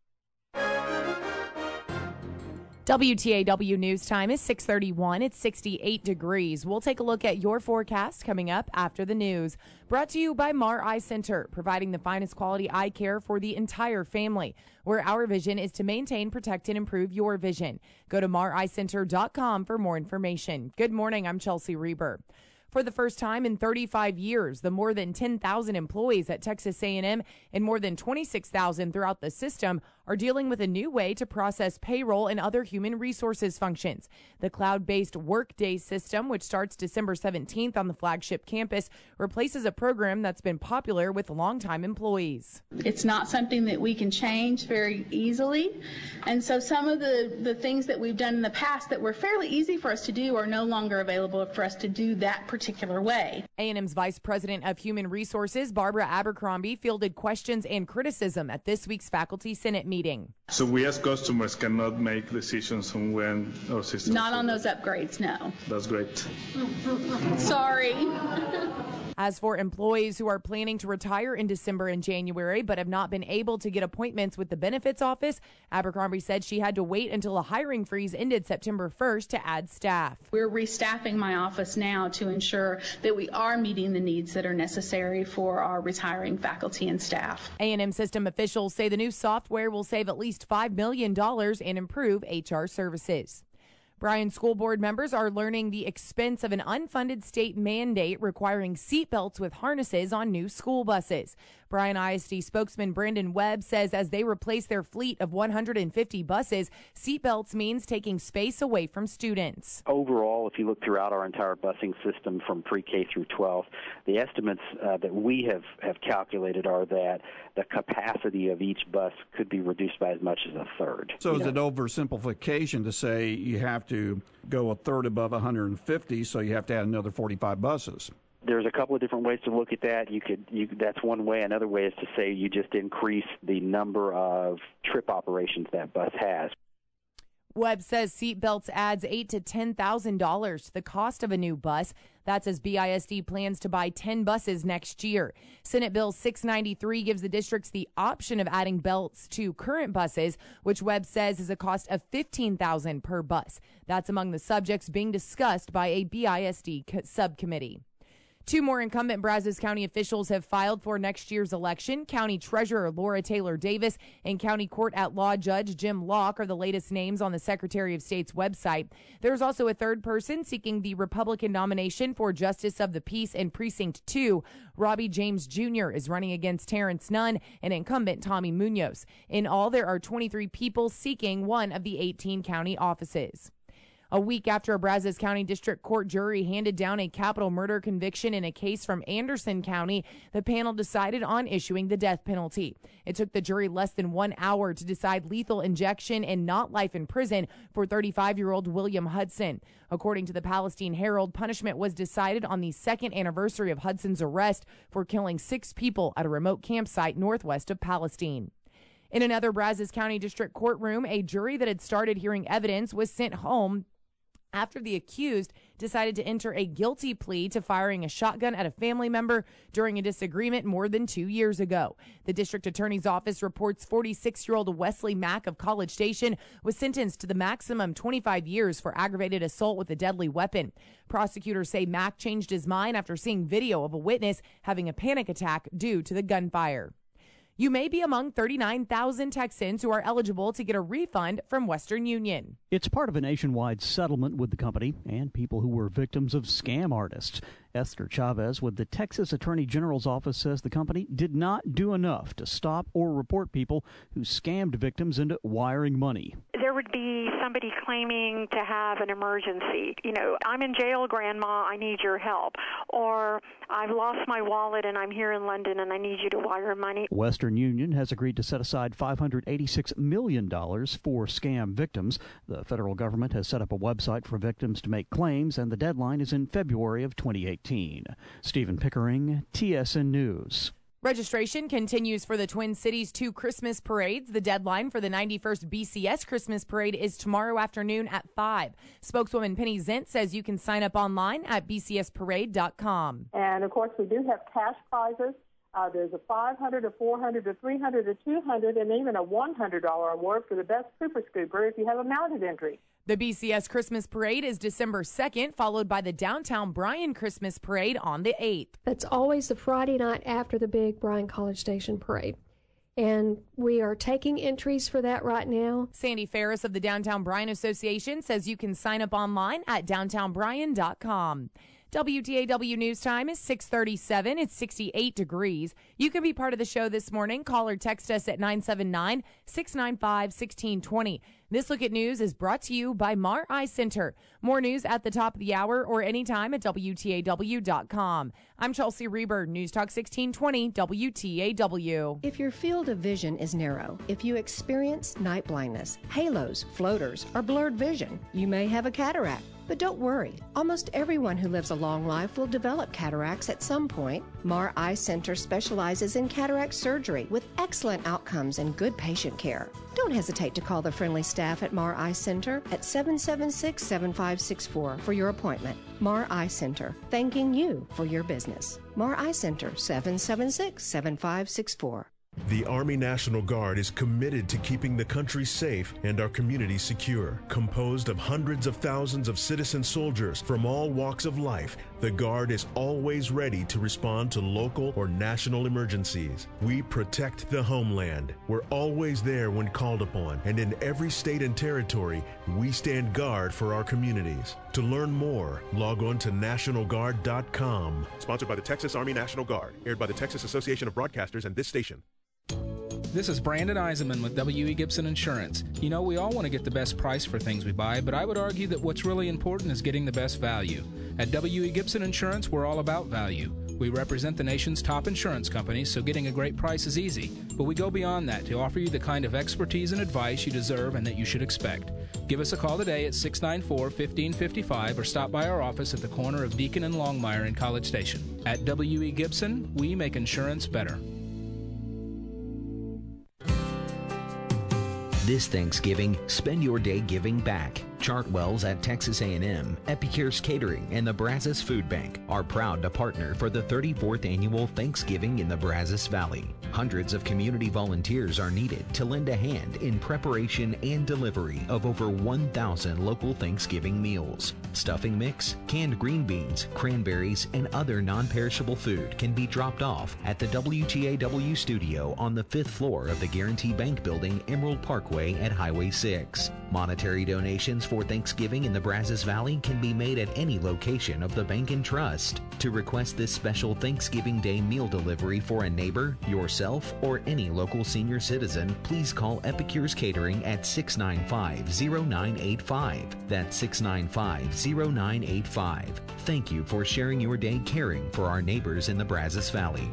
W T A W News Time is six thirty-one. It's sixty-eight degrees. We'll take a look at your forecast coming up after the news. Brought to you by Mar Eye Center, providing the finest quality eye care for the entire family, where our vision is to maintain, protect, and improve your vision. Go to mar eye center dot com for more information. Good morning. I'm Chelsea Reber. For the first time in thirty-five years, the more than ten thousand employees at Texas A and M and more than twenty-six thousand throughout the system are dealing with a new way to process payroll and other human resources functions. The cloud-based Workday system, which starts December seventeenth on the flagship campus, replaces a program that's been popular with longtime employees. It's not something that we can change very easily, and so some of the, the things that we've done in the past that were fairly easy for us to do are no longer available for us to do that particular way. A and M's Vice President of Human Resources, Barbara Abercrombie, fielded questions and criticism at this week's Faculty Senate meeting. So we as customers cannot make decisions on when our systems... Not on those upgrades, no. That's great. Sorry. As for employees who are planning to retire in December and January but have not been able to get appointments with the benefits office, Abercrombie said she had to wait until a hiring freeze ended September first to add staff. We're restaffing my office now to ensure that we are meeting the needs that are necessary for our retiring faculty and staff. A and M system officials say the new software will save at least five million dollars and improve H R services. Bryan School Board members are learning the expense of an unfunded state mandate requiring seatbelts with harnesses on new school buses. Bryan I S D spokesman Brandon Webb says as they replace their fleet of one hundred fifty buses, seatbelts means taking space away from students. Overall, if you look throughout our entire busing system from pre-K through twelve, the estimates uh, that we have, have calculated are that the capacity of each bus could be reduced by as much as a third. So is it oversimplification to say you have to go a third above one hundred fifty, so you have to add another forty-five buses? There's a couple of different ways to look at that. You could, you, that's one way. Another way is to say you just increase the number of trip operations that bus has. Webb says seatbelts adds eight to ten thousand dollars to the cost of a new bus. That's as B I S D plans to buy ten buses next year. Senate Bill six ninety-three gives the districts the option of adding belts to current buses, which Webb says is a cost of fifteen thousand dollars per bus. That's among the subjects being discussed by a B I S D co- subcommittee. Two more incumbent Brazos County officials have filed for next year's election. County Treasurer Laura Taylor Davis and County Court at Law Judge Jim Locke are the latest names on the Secretary of State's website. There's also a third person seeking the Republican nomination for Justice of the Peace in Precinct two. Robbie James Junior is running against Terrence Nunn and incumbent Tommy Munoz. In all, there are twenty-three people seeking one of the eighteen county offices. A week after a Brazos County District Court jury handed down a capital murder conviction in a case from Anderson County, the panel decided on issuing the death penalty. It took the jury less than one hour to decide lethal injection and not life in prison for thirty-five-year-old William Hudson. According to the Palestine Herald, punishment was decided on the second anniversary of Hudson's arrest for killing six people at a remote campsite northwest of Palestine. In another Brazos County District courtroom, a jury that had started hearing evidence was sent home after the accused decided to enter a guilty plea to firing a shotgun at a family member during a disagreement more than two years ago. The district attorney's office reports forty-six-year-old Wesley Mack of College Station was sentenced to the maximum twenty-five years for aggravated assault with a deadly weapon. Prosecutors say Mack changed his mind after seeing video of a witness having a panic attack due to the gunfire. You may be among thirty-nine thousand Texans who are eligible to get a refund from Western Union. It's part of a nationwide settlement with the company and people who were victims of scam artists. Esther Chavez with the Texas Attorney General's office says the company did not do enough to stop or report people who scammed victims into wiring money. There would be somebody claiming to have an emergency. You know, I'm in jail, Grandma, I need your help. Or I've lost my wallet and I'm here in London and I need you to wire money. Western Union has agreed to set aside five hundred eighty-six million dollars for scam victims. The federal government has set up a website for victims to make claims, and the deadline is in February of twenty eighteen. Stephen Pickering, T S N News. Registration continues for the Twin Cities two Christmas parades. The deadline for the ninety-first B C S Christmas Parade is tomorrow afternoon at five. Spokeswoman Penny Zent says you can sign up online at b c s parade dot com. And, of course, we do have cash prizes. Uh, there's a five hundred dollars, a four hundred dollars, a three hundred dollars, a two hundred dollars, and even a one hundred dollars award for the best Super Scooper if you have a mounted entry. The B C S Christmas Parade is December second, followed by the Downtown Bryan Christmas Parade on the eighth. That's always the Friday night after the big Bryan College Station Parade. And we are taking entries for that right now. Sandy Ferris of the Downtown Bryan Association says you can sign up online at downtown bryan dot com. W T A W News Time is six thirty-seven. It's sixty-eight degrees. You can be part of the show this morning. Call or text us at nine seven nine, six nine five, one six two zero. This Look at News is brought to you by Mar Eye Center. More news at the top of the hour or anytime at W T A W dot com. I'm Chelsea Reber, News Talk sixteen twenty W T A W. If your field of vision is narrow, if you experience night blindness, halos, floaters, or blurred vision, you may have a cataract. But don't worry, almost everyone who lives a long life will develop cataracts at some point. Mar Eye Center specializes in cataract surgery with excellent outcomes and good patient care. Don't hesitate to call the friendly staff at Mar Eye Center at seven seven six, seven five six four for your appointment. Mar Eye Center, thanking you for your business. Mar Eye Center, seven seven six, seven five six four. The Army National Guard is committed to keeping the country safe and our communities secure. Composed of hundreds of thousands of citizen soldiers from all walks of life, the Guard is always ready to respond to local or national emergencies. We protect the homeland. We're always there when called upon, and in every state and territory, we stand guard for our communities. To learn more, log on to national guard dot com. Sponsored by the Texas Army National Guard. Aired by the Texas Association of Broadcasters and this station. This is Brandon Eisenman with W E. Gibson Insurance. You know, we all want to get the best price for things we buy, but I would argue that what's really important is getting the best value. At W E. Gibson Insurance, we're all about value. We represent the nation's top insurance companies, so getting a great price is easy. But we go beyond that to offer you the kind of expertise and advice you deserve and that you should expect. Give us a call today at six nine four, one five five five or stop by our office at the corner of Deacon and Longmire in College Station. At W E. Gibson, we make insurance better. This Thanksgiving, spend your day giving back. Chartwell's at Texas A and M, Epicure's Catering, and the Brazos Food Bank are proud to partner for the thirty-fourth Annual Thanksgiving in the Brazos Valley. Hundreds of community volunteers are needed to lend a hand in preparation and delivery of over one thousand local Thanksgiving meals. Stuffing mix, canned green beans, cranberries, and other non-perishable food can be dropped off at the W T A W studio on the fifth floor of the Guarantee Bank Building, Emerald Parkway at Highway six. Monetary donations for Thanksgiving in the Brazos Valley can be made at any location of the Bank and Trust. To request this special Thanksgiving Day meal delivery for a neighbor, yourself, or any local senior citizen, please call Epicure's Catering at six nine five, zero nine eight five. That's six nine five, zero nine eight five. Thank you for sharing your day caring for our neighbors in the Brazos Valley.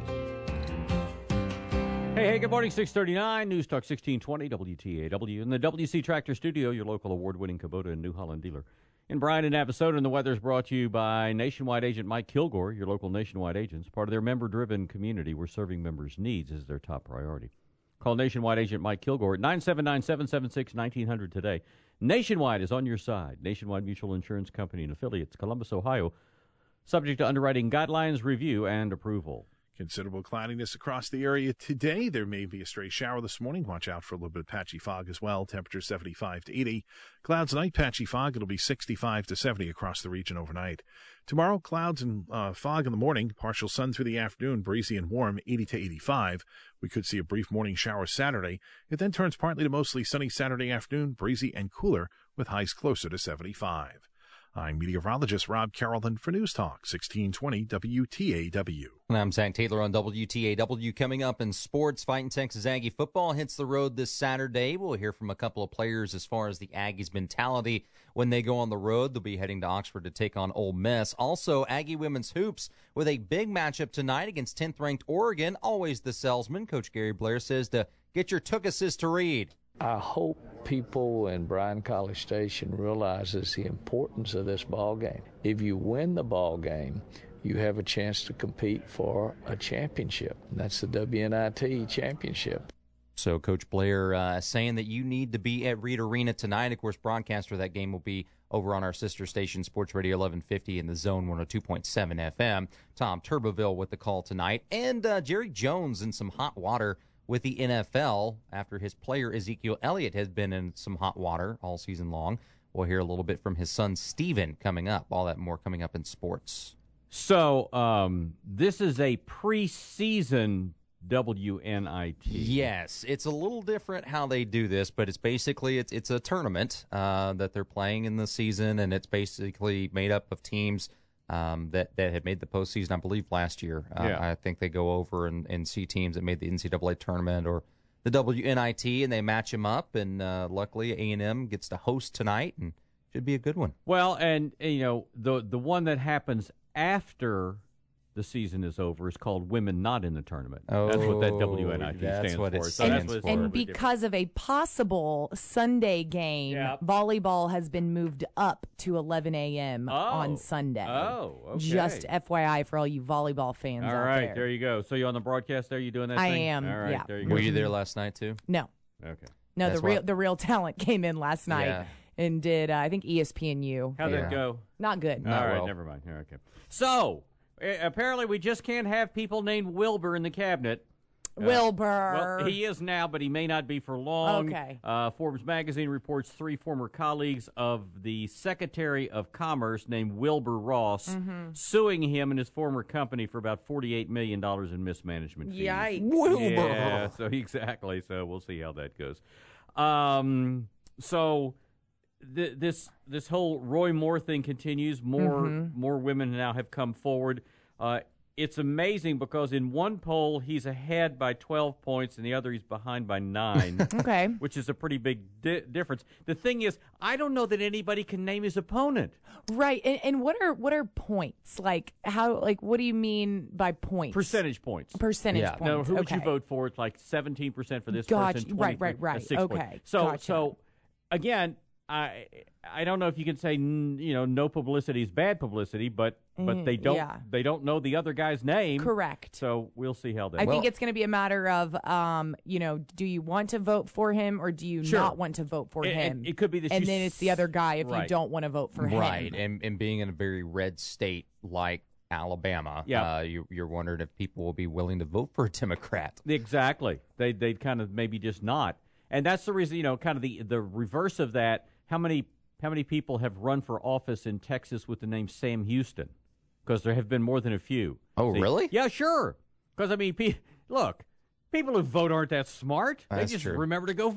Hey, hey, good morning, six thirty-nine, News Talk sixteen twenty, W T A W. In the W C Tractor Studio, your local award-winning Kubota and New Holland dealer. In Bryan and Navasota, and the weather is brought to you by Nationwide agent Mike Kilgore, your local Nationwide agents. Part of their member-driven community where serving members' needs is their top priority. Call Nationwide agent Mike Kilgore at nine seven nine, seven seven six, one nine zero zero today. Nationwide is on your side. Nationwide Mutual Insurance Company and affiliates, Columbus, Ohio. Subject to underwriting guidelines, review, and approval. Considerable cloudiness across the area today. There may be a stray shower this morning. Watch out for a little bit of patchy fog as well. Temperature seventy-five to eighty. Clouds tonight, patchy fog. It'll be sixty-five to seventy across the region overnight. Tomorrow, clouds and uh, fog in the morning. Partial sun through the afternoon. Breezy and warm, eighty to eighty-five. We could see a brief morning shower Saturday. It then turns partly to mostly sunny Saturday afternoon. Breezy and cooler with highs closer to seventy-five. I'm meteorologist Rob Carrollton for News Talk sixteen twenty W T A W. And I'm Zach Taylor on W T A W. Coming up in sports, Fighting Texas Aggie football hits the road this Saturday. We'll hear from a couple of players as far as the Aggies' mentality when they go on the road. They'll be heading to Oxford to take on Ole Miss. Also, Aggie women's hoops with a big matchup tonight against tenth-ranked Oregon. Always the salesman. Coach Gary Blair says to get your tookuses to read. I hope people in Bryan College Station realizes the importance of this ball game. If you win the ball game, you have a chance to compete for a championship. And that's the W N I T championship. So Coach Blair uh, saying that you need to be at Reed Arena tonight. Of course, broadcaster of that game will be over on our sister station, Sports Radio eleven fifty in the Zone one oh two point seven F M. Tom Turbeville with the call tonight. And uh, Jerry Jones in some hot water with the N F L after his player Ezekiel Elliott has been in some hot water all season long. We'll hear a little bit from his son Steven coming up. All that and more coming up in sports. So um, this is a preseason W N I T. Yes, it's a little different how they do this, but it's basically it's it's a tournament uh, that they're playing in the season, and it's basically made up of teams Um, that, that had made the postseason, I believe, last year. Uh, Yeah. I think they go over and, and see teams that made the N C double A tournament or the W N I T, and they match them up. And uh, luckily, A and M gets to host tonight, and should be a good one. Well, and, you know, the the one that happens after the season is over is called Women Not in the Tournament. Oh, that's what that W N I T that's stands what it for. stands that's what for. And because of a possible Sunday game, Yep. volleyball has been moved up to eleven a.m. Oh. on Sunday. Oh, okay. Just F Y I for all you volleyball fans All out right, there. there you go. So you on the broadcast there? You doing that I thing? am, All right, yeah. there you go. Were you there last night, too? No. Okay. No, That's the real why- the real talent came in last night Yeah. and did, uh, I think, E S P N U. How'd Yeah. that go? Not good. All right, well. never mind. Okay. So, uh, apparently we just can't have people named Wilbur in the cabinet. Uh, Wilbur. Well, he is now, but he may not be for long. Okay. Uh, Forbes magazine reports three former colleagues of the Secretary of Commerce named Wilbur Ross Mhm. suing him and his former company for about forty-eight million dollars in mismanagement fees. Yikes. Wilbur. Yeah, so exactly. So we'll see how that goes. Um, so th- this this whole Roy Moore thing continues. More Mhm. more women now have come forward. Uh, it's amazing because in one poll he's ahead by twelve points, and the other he's behind by nine. Okay. Which is a pretty big di- difference. The thing is, I don't know that anybody can name his opponent. Right. And, and what are what are points? Like how like what do you mean by points? Percentage points. Percentage Yeah. points. Now, who would okay. you vote for? It's like seventeen percent for this Gotcha. person. Right, twenty-three right, right. that's six Okay. points. So, Gotcha. so again, I I don't know if you can say n- you know no publicity is bad publicity, but but Mm, they don't yeah. they don't know the other guy's name. Correct. So we'll see how that. I goes. think it's going to be a matter of, um, you know, do you want to vote for him or do you Sure. not want to vote for It- him? it- it could be that and you then it's the other guy if you right. don't want to vote for him. Right, and, and being in a very red state like Alabama, Yeah. uh, you, you're wondering if people will be willing to vote for a Democrat. Exactly. They they'd kind of maybe just not, and that's the reason. You know, kind of the the reverse of that. How many how many people have run for office in Texas with the name Sam Houston? Because there have been more than a few. Oh, See? really? Yeah, sure. Because I mean, pe- look, people who vote aren't that smart. That's they just true. remember to go vote.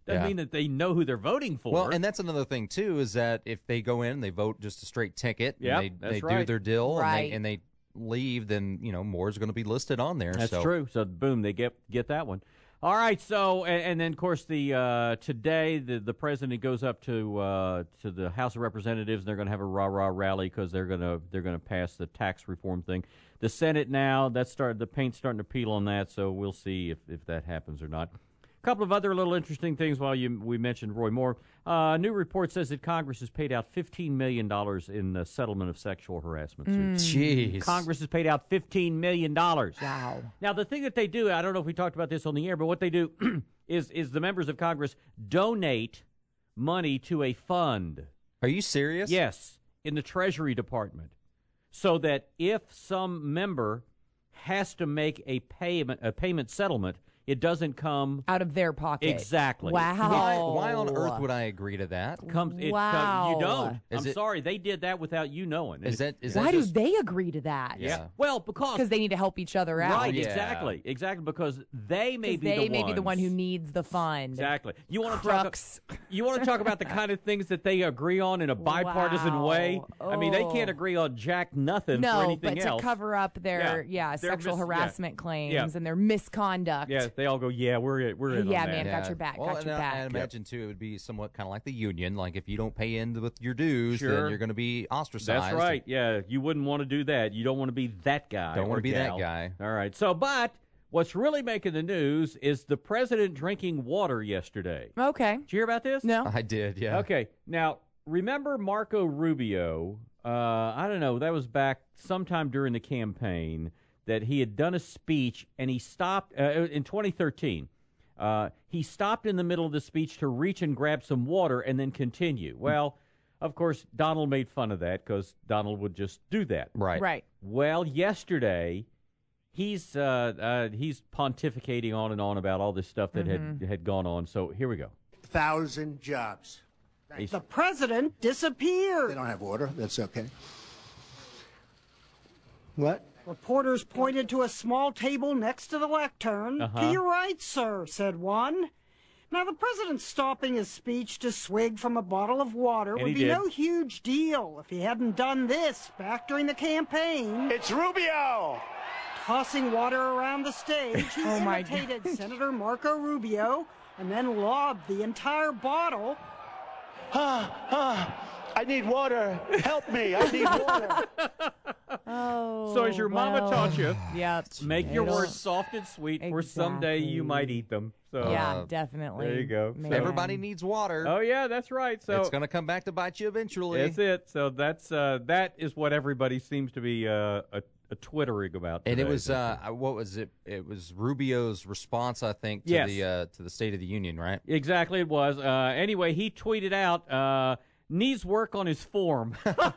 doesn't Yeah. mean that they know who they're voting for. Well, and that's another thing too, is that if they go in, they vote just a straight ticket, Yep, and they, that's they do right. their deal, Right. and, they, and they leave, then you know more is going to be listed on there. That's so. true. So boom, they get get that one. All right. So and, and then of course the uh, today the the president goes up to uh, to the House of Representatives. And they're going to have a rah rah rally because they're going to they're going to pass the tax reform thing. The Senate now that's started the paint's starting to peel on that. So we'll see if if that happens or not. A couple of other little interesting things while you we mentioned Roy Moore. Uh, a new report says that Congress has paid out fifteen million dollars in the settlement of sexual harassment suits. Jeez. Congress has paid out fifteen million dollars. Wow. Now, the thing that they do, I don't know if we talked about this on the air, but what they do is is the members of Congress donate money to a fund. Are you serious? Yes, in the Treasury Department. So that if some member has to make a payment a payment settlement, it doesn't come out of their pocket. Exactly. Wow. Why, why on earth would I agree to that? Comes, it, Wow. you don't. Is I'm it- sorry, they did that without you knowing. Is that is Why that do just, they agree to that? Yeah. Well, because Because they need to help each other out. right, Yeah. exactly, exactly, because they may 'Cause be they the may ones. be the one who needs the fund. Exactly. You want to Crux. talk? You want to talk about the kind of things that they agree on in a bipartisan Wow. way? I mean, they can't Oh. agree on jack nothing for No, anything but else. to cover up their Yeah. yeah, Their sexual mis- yeah. harassment claims Yeah. and their misconduct. Yeah, they all go, yeah, we're we're in Yeah, on that. man, got your back, Well, got and your I, back. I imagine too, it would be somewhat kind of like the union. Like if you don't pay in with your dues, Sure. then you're going to be ostracized. That's right. Yeah, you wouldn't want to do that. You don't want to be that guy. Don't or want to be that gal. guy. All right. So, but what's really making the news is the president drinking water yesterday. Okay. Did you hear about this? No. I did. Yeah. Okay. Now, remember Marco Rubio? Uh, I don't know. That was back sometime during the campaign that he had done a speech and he stopped uh, in twenty thirteen. Uh, he stopped in the middle of the speech to reach and grab some water and then continue. Well, of course, Donald made fun of that because Donald would just do that. Right. Right. Well, yesterday, he's uh, uh, he's pontificating on and on about all this stuff that Mm-hmm. had had gone on. So here we go. Thousand jobs. He's- The president disappeared. They don't have water. That's okay. What? Reporters pointed to a small table next to the lectern. Uh-huh. To your right, sir, said one. Now, the president's stopping his speech to swig from a bottle of water And would he be did. no huge deal if he hadn't done this back during the campaign. It's Rubio. Tossing water around the stage, he Oh, my imitated Senator Marco Rubio and then lobbed the entire bottle. Ah, ah, I need water. Help me. I need water. Oh. So as your mama well, taught you, Yep. make your It'll- words soft and sweet, for someday you Exactly. might eat them. So Yeah, Uh, definitely. there you go. Man. Everybody needs water. Oh yeah, that's right. So it's going to come back to bite you eventually. that's it. So that's uh, that is what everybody seems to be uh, a, a twittering about. And it today. was uh, what was it? It was Rubio's response, I think, to Yes. the uh, to the State of the Union, right? Exactly, it was. Uh, anyway, he tweeted out, uh, needs work on his form.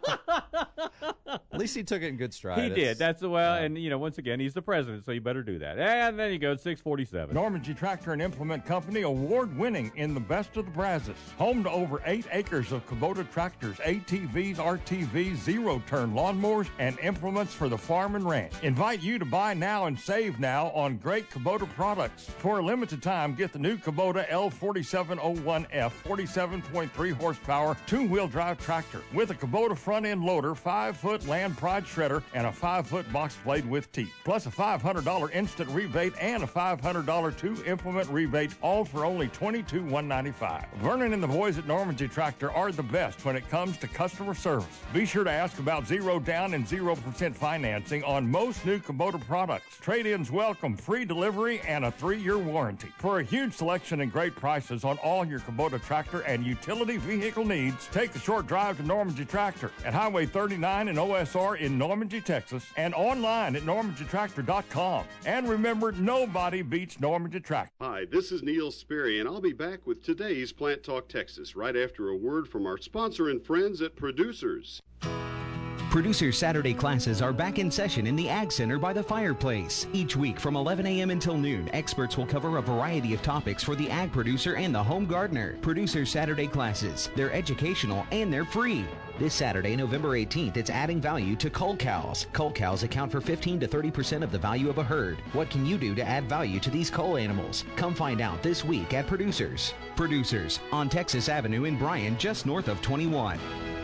At least he took it in good stride. He It's- did. That's the well, and you know, once again, he's the president, so you better do that. And then he goes six forty-seven. Normandy Tractor and Implement Company, award-winning in the best of the Brazos. Home to over eight acres of Kubota tractors, A T Vs, R T Vs, zero-turn lawnmowers, and implements for the farm and ranch. Invite you to buy now and save now on great Kubota products. For a limited time, get the new Kubota L forty-seven oh one F, forty-seven point three horsepower, two-wheel drive tractor with a Kubota front-end loader, five-foot land pride shredder, and a five-foot box blade with teeth. Plus a five hundred dollars instant rebate and a five hundred dollars two-implement rebate, all for only twenty-two thousand one hundred ninety-five dollars. Vernon and the boys at Normandy Tractor are the best when it comes to customer service. Be sure to ask about zero down and zero percent financing on most new Kubota products. Trade-ins welcome, free delivery, and a three-year warranty. For a huge selection and great prices on all your Kubota tractor and utility vehicle needs, take the short drive to Normandy Tractor at Highway thirty-nine and O S R in Normandy, Texas, and online at normandy tractor dot com. And remember, nobody beats Normandy Tractor. Hi, this is Neil Sperry, and I'll be back with today's Plant Talk Texas right after a word from our sponsor and friends at Producers. Producers Saturday classes are back in session in the Ag Center by the fireplace. Each week from eleven a.m. until noon, experts will cover a variety of topics for the ag producer and the home gardener. Producers Saturday classes, they're educational and they're free. This Saturday, November eighteenth, it's adding value to cull cows. Cull cows account for fifteen to thirty percent of the value of a herd. What can you do to add value to these cull animals? Come find out this week at Producers. Producers on Texas Avenue in Bryan, just north of twenty-one.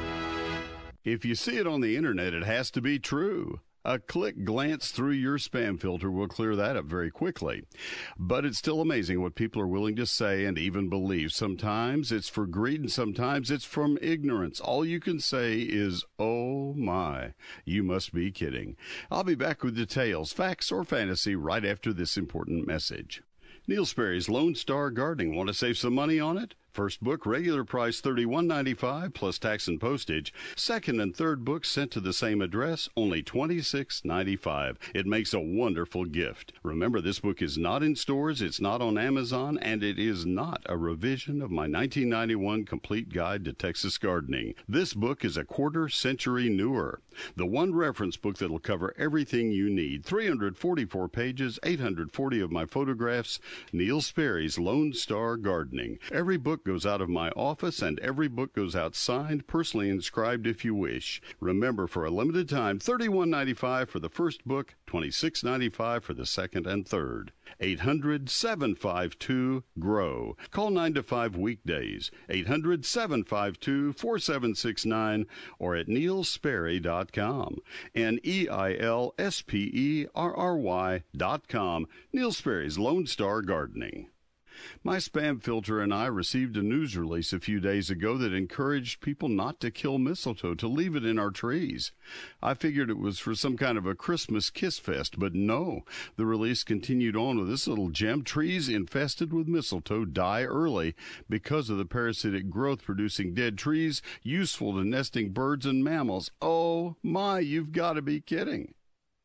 If you see it on the internet, it has to be true. A quick glance through your spam filter will clear that up very quickly. But it's still amazing what people are willing to say and even believe. Sometimes it's for greed and sometimes it's from ignorance. All you can say is, oh my, you must be kidding. I'll be back with details, facts or fantasy right after this important message. Neil Sperry's Lone Star Gardening. Want to save some money on it? First book, regular price thirty-one ninety-five plus tax and postage. Second and third books sent to the same address, only twenty-six ninety-five. It makes a wonderful gift. Remember, this book is not in stores, it's not on Amazon, and it is not a revision of my nineteen ninety-one Complete Guide to Texas Gardening. This book is a quarter century newer. The one reference book that'll cover everything you need. three hundred forty-four pages, eight hundred forty of my photographs. Neil Sperry's Lone Star Gardening. Every book goes out of my office, and every book goes out signed, personally inscribed if you wish. Remember, for a limited time, thirty-one ninety-five for the first book, twenty-six ninety-five for the second and third. eight hundred, seven five two, G R O W. Call nine to five weekdays. eight hundred, seven five two, four seven six nine or at neil sperry dot com. N E I L S P E R R Y dot com. Neil Sperry's Lone Star Gardening. My spam filter and I received a news release a few days ago that encouraged people not to kill mistletoe, to leave it in our trees. I figured it was for some kind of a Christmas kiss fest, but no. The release continued on with this little gem. Trees infested with mistletoe die early because of the parasitic growth producing dead trees, useful to nesting birds and mammals. Oh my, you've got to be kidding.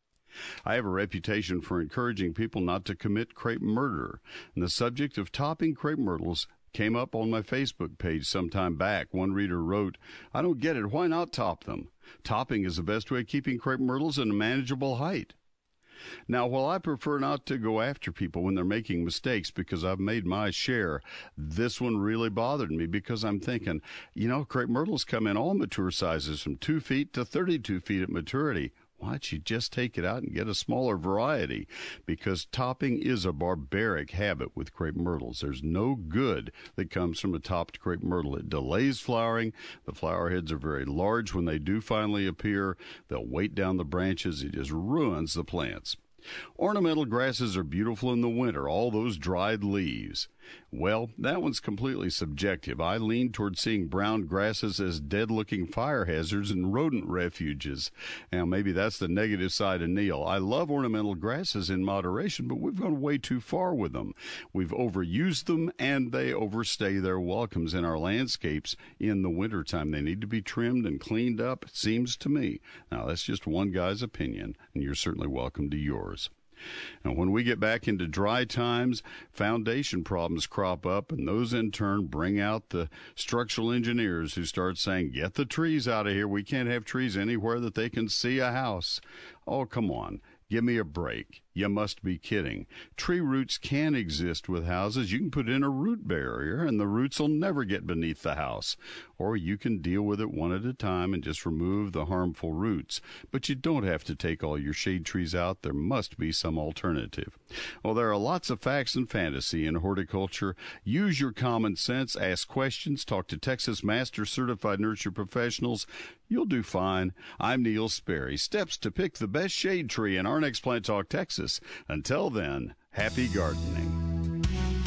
I have a reputation for encouraging people not to commit crepe murder, and the subject of topping crepe myrtles came up on my Facebook page some time back. One reader wrote, "I don't get it. Why not top them? Topping is the best way of keeping crepe myrtles at a manageable height." Now, while I prefer not to go after people when they're making mistakes because I've made my share, this one really bothered me because I'm thinking, you know, crepe myrtles come in all mature sizes from two feet to thirty-two feet at maturity. Why don't you just take it out and get a smaller variety? Because topping is a barbaric habit with crepe myrtles. There's no good that comes from a topped crepe myrtle. It delays flowering. The flower heads are very large when they do finally appear. They'll weight down the branches. It just ruins the plants. Ornamental grasses are beautiful in the winter, all those dried leaves. Well, that one's completely subjective. I lean toward seeing brown grasses as dead-looking fire hazards and rodent refuges. Now, maybe that's the negative side of Neil. I love ornamental grasses in moderation, but we've gone way too far with them. We've overused them, and they overstay their welcomes in our landscapes in the wintertime. They need to be trimmed and cleaned up, it seems to me. Now, that's just one guy's opinion, and you're certainly welcome to yours. And when we get back into dry times, foundation problems crop up, and those in turn bring out the structural engineers who start saying, get the trees out of here. We can't have trees anywhere that they can see a house. Oh, come on. Give me a break. You must be kidding. Tree roots can exist with houses. You can put in a root barrier, and the roots will never get beneath the house. Or you can deal with it one at a time and just remove the harmful roots. But you don't have to take all your shade trees out. There must be some alternative. Well, there are lots of facts and fantasy in horticulture. Use your common sense. Ask questions. Talk to Texas Master Certified Nursery Professionals. You'll do fine. I'm Neil Sperry. Steps to pick the best shade tree in our next Plant Talk Texas. Until then, happy gardening.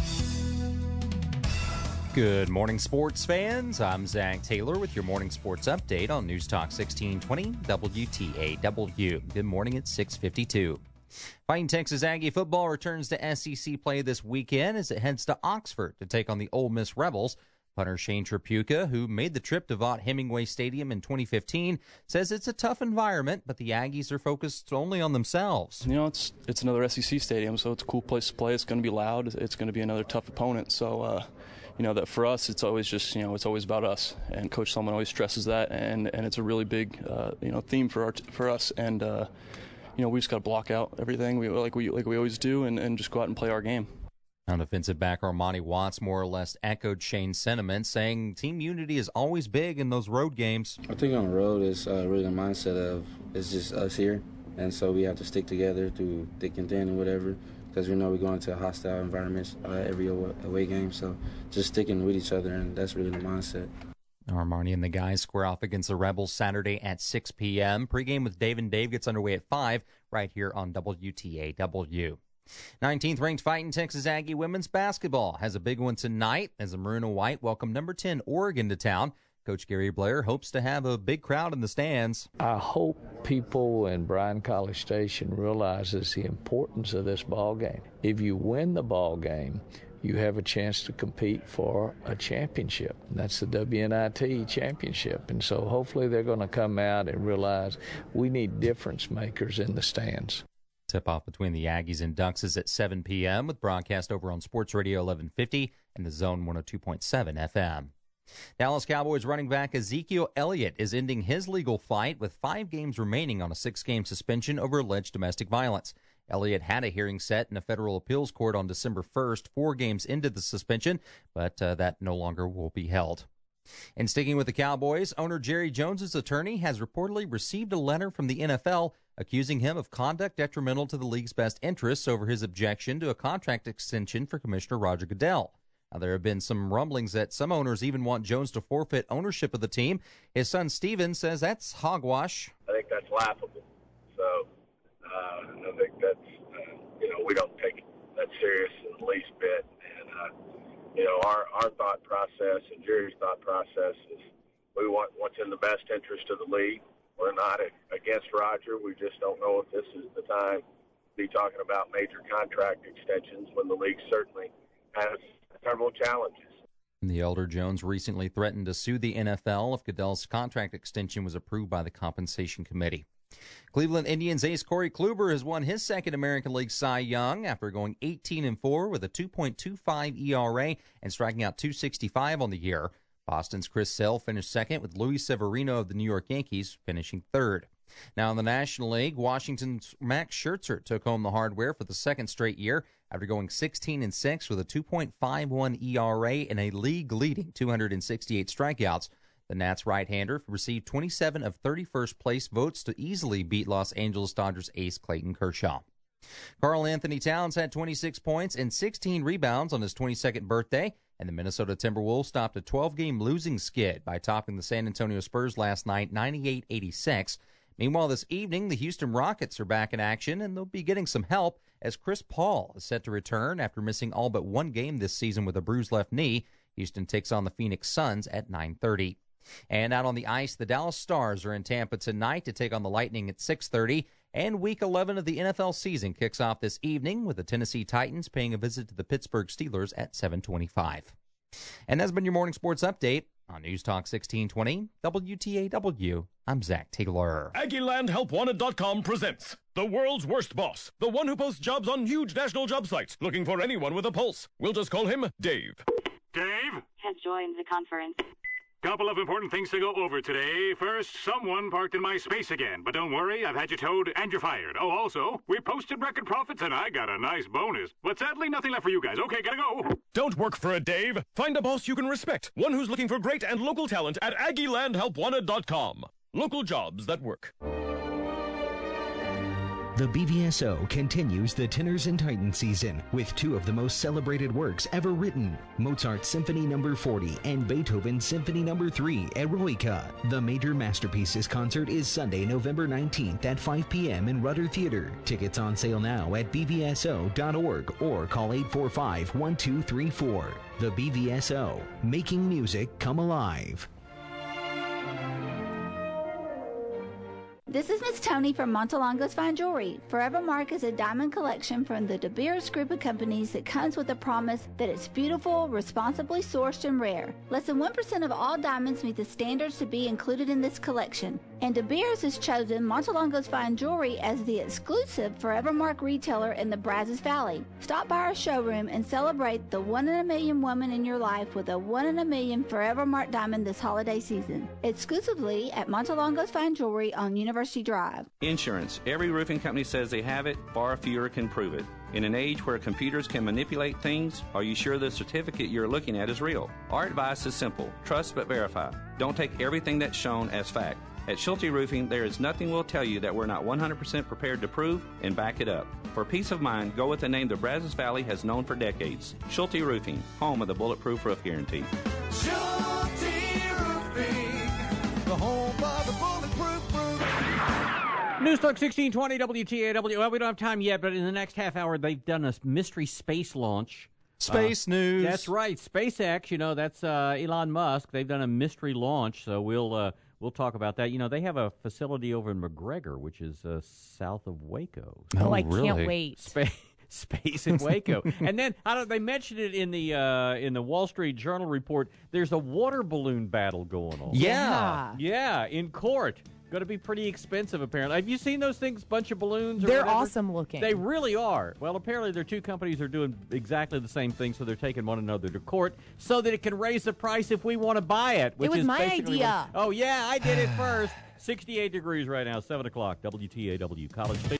Good morning, sports fans. I'm Zach Taylor with your morning sports update on News Talk sixteen twenty W T A W. Good morning at six fifty-two. Fighting Texas Aggie football returns to S E C play this weekend as it heads to Oxford to take on the Ole Miss Rebels. Punter Shane Trapuka, who made the trip to Vaught Hemingway Stadium in twenty fifteen, says it's a tough environment, but the Aggies are focused only on themselves. You know, it's it's another S E C stadium, so it's a cool place to play. It's going to be loud. It's going to be another tough opponent. So, uh, you know, that for us, it's always just, you know, it's always about us. And Coach Selman always stresses that, and, and it's a really big, uh, you know, theme for our for us. And, uh, you know, we just got to block out everything we like we like we always do, and, and just go out and play our game. Now, defensive back Armani Watts more or less echoed Shane's sentiment, saying team unity is always big in those road games. I think on the road it's uh, really the mindset of it's just us here, and so we have to stick together through thick and thin and whatever, because we know we're going to hostile environments uh, every away game, so just sticking with each other, and that's really the mindset. Armani and the guys square off against the Rebels Saturday at six p.m. Pregame with Dave and Dave gets underway at five right here on W T A W. nineteenth ranked Fighting Texas Aggie women's basketball has a big one tonight as the Maroon and White welcome number ten Oregon to town. Coach Gary Blair hopes to have a big crowd in the stands. I hope people in Bryan College Station realizes the importance of this ball game. If you win the ball game, you have a chance to compete for a championship. That's the W N I T championship. And so hopefully they're going to come out and realize we need difference makers in the stands. Tip-off between the Aggies and Ducks is at seven p.m. with broadcast over on Sports Radio eleven fifty and the Zone one oh two point seven F M. Dallas Cowboys running back Ezekiel Elliott is ending his legal fight with five games remaining on a six-game suspension over alleged domestic violence. Elliott had a hearing set in a federal appeals court on December first, four games into the suspension, but uh, that no longer will be held. And sticking with the Cowboys, owner Jerry Jones's attorney has reportedly received a letter from the N F L accusing him of conduct detrimental to the league's best interests over his objection to a contract extension for Commissioner Roger Goodell. Now, there have been some rumblings that some owners even want Jones to forfeit ownership of the team. His son Steven says that's hogwash. I think that's laughable. So uh, I think that's, uh, you know, we don't take that serious in the least bit. And, uh, you know, our, our thought process and Jerry's thought process is we want what's in the best interest of the league. We're not against Roger. We just don't know if this is the time to be talking about major contract extensions when the league certainly has several challenges. The elder Jones recently threatened to sue the N F L if Goodell's contract extension was approved by the Compensation Committee. Cleveland Indians ace Corey Kluber has won his second American League Cy Young after going eighteen and four with a two point two five E R A and striking out two sixty-five on the year. Boston's Chris Sale finished second, with Luis Severino of the New York Yankees finishing third. Now in the National League, Washington's Max Scherzer took home the hardware for the second straight year after going sixteen and six with a two point five one E R A and a league-leading two hundred sixty-eight strikeouts. The Nats right-hander received twenty-seven of thirty-first place votes to easily beat Los Angeles Dodgers ace Clayton Kershaw. Karl Anthony Towns had twenty-six points and sixteen rebounds on his twenty-second birthday, and the Minnesota Timberwolves stopped a twelve-game losing skid by topping the San Antonio Spurs last night ninety-eight eighty-six. Meanwhile, this evening, the Houston Rockets are back in action, and they'll be getting some help as Chris Paul is set to return after missing all but one game this season with a bruised left knee. Houston takes on the Phoenix Suns at nine thirty. And out on the ice, the Dallas Stars are in Tampa tonight to take on the Lightning at six thirty. And Week eleven of the N F L season kicks off this evening with the Tennessee Titans paying a visit to the Pittsburgh Steelers at seven twenty-five. And that's been your morning sports update on News Talk sixteen twenty W T A W. I'm Zach Taylor. Aggie Land Help Wanted dot com presents the world's worst boss, the one who posts jobs on huge national job sites, looking for anyone with a pulse. We'll just call him Dave. Dave has joined the conference. Couple of important things to go over today. First, someone parked in my space again. But don't worry, I've had you towed and you're fired. Oh, also, we posted record profits and I got a nice bonus. But sadly, nothing left for you guys. Okay, gotta go. Don't work for a Dave. Find a boss you can respect. One who's looking for great and local talent at Aggie Land Help Wanted dot com. Local jobs that work. The B V S O continues the Tenors and Titans season with two of the most celebrated works ever written, Mozart's Symphony Number forty and Beethoven's Symphony Number three, Eroica. The Major Masterpieces concert is Sunday, November nineteenth at five p.m. in Rudder Theater. Tickets on sale now at b v s o dot org or call eight four five, one two three four. The B V S O, making music come alive. This is Miss Tony from Montelongo's Fine Jewelry. Forever Mark is a diamond collection from the De Beers group of companies that comes with a promise that it's beautiful, responsibly sourced, and rare. Less than one percent of all diamonds meet the standards to be included in this collection. And De Beers has chosen Montelongo's Fine Jewelry as the exclusive Forever Mark retailer in the Brazos Valley. Stop by our showroom and celebrate the one in a million woman in your life with a one in a million Forever Mark diamond this holiday season. Exclusively at Montelongo's Fine Jewelry on University Drive. Insurance. Every roofing company says they have it, far fewer can prove it. In an age where computers can manipulate things, are you sure the certificate you're looking at is real? Our advice is simple. Trust but verify. Don't take everything that's shown as fact. At Schulte Roofing, there is nothing we'll tell you that we're not one hundred percent prepared to prove and back it up. For peace of mind, go with the name the Brazos Valley has known for decades. Schulte Roofing, home of the Bulletproof Roof Guarantee. Schulte Roofing, the home of the Bulletproof Roof. News Talk sixteen twenty W T A W. Well, we don't have time yet, but in the next half hour, they've done a mystery space launch. Space uh, news. That's right. SpaceX, you know, that's uh, Elon Musk. They've done a mystery launch, so we'll uh, we'll talk about that. You know, they have a facility over in McGregor, which is uh, south of Waco. Oh, So I really? can't wait. Space. Space in Waco, and then I don't. They mentioned it in the uh, in the Wall Street Journal report. There's a water balloon battle going on. Yeah, yeah, in court. Going to be pretty expensive, apparently. Have you seen those things? Bunch of balloons. Or They're whatever? awesome looking. They really are. Well, apparently, there are two companies that are doing exactly the same thing, so they're taking one another to court so that it can raise the price if we want to buy it. Which it was is my basically idea. What, oh yeah, I did it first. sixty-eight degrees right now. Seven o'clock. W T A W College Station.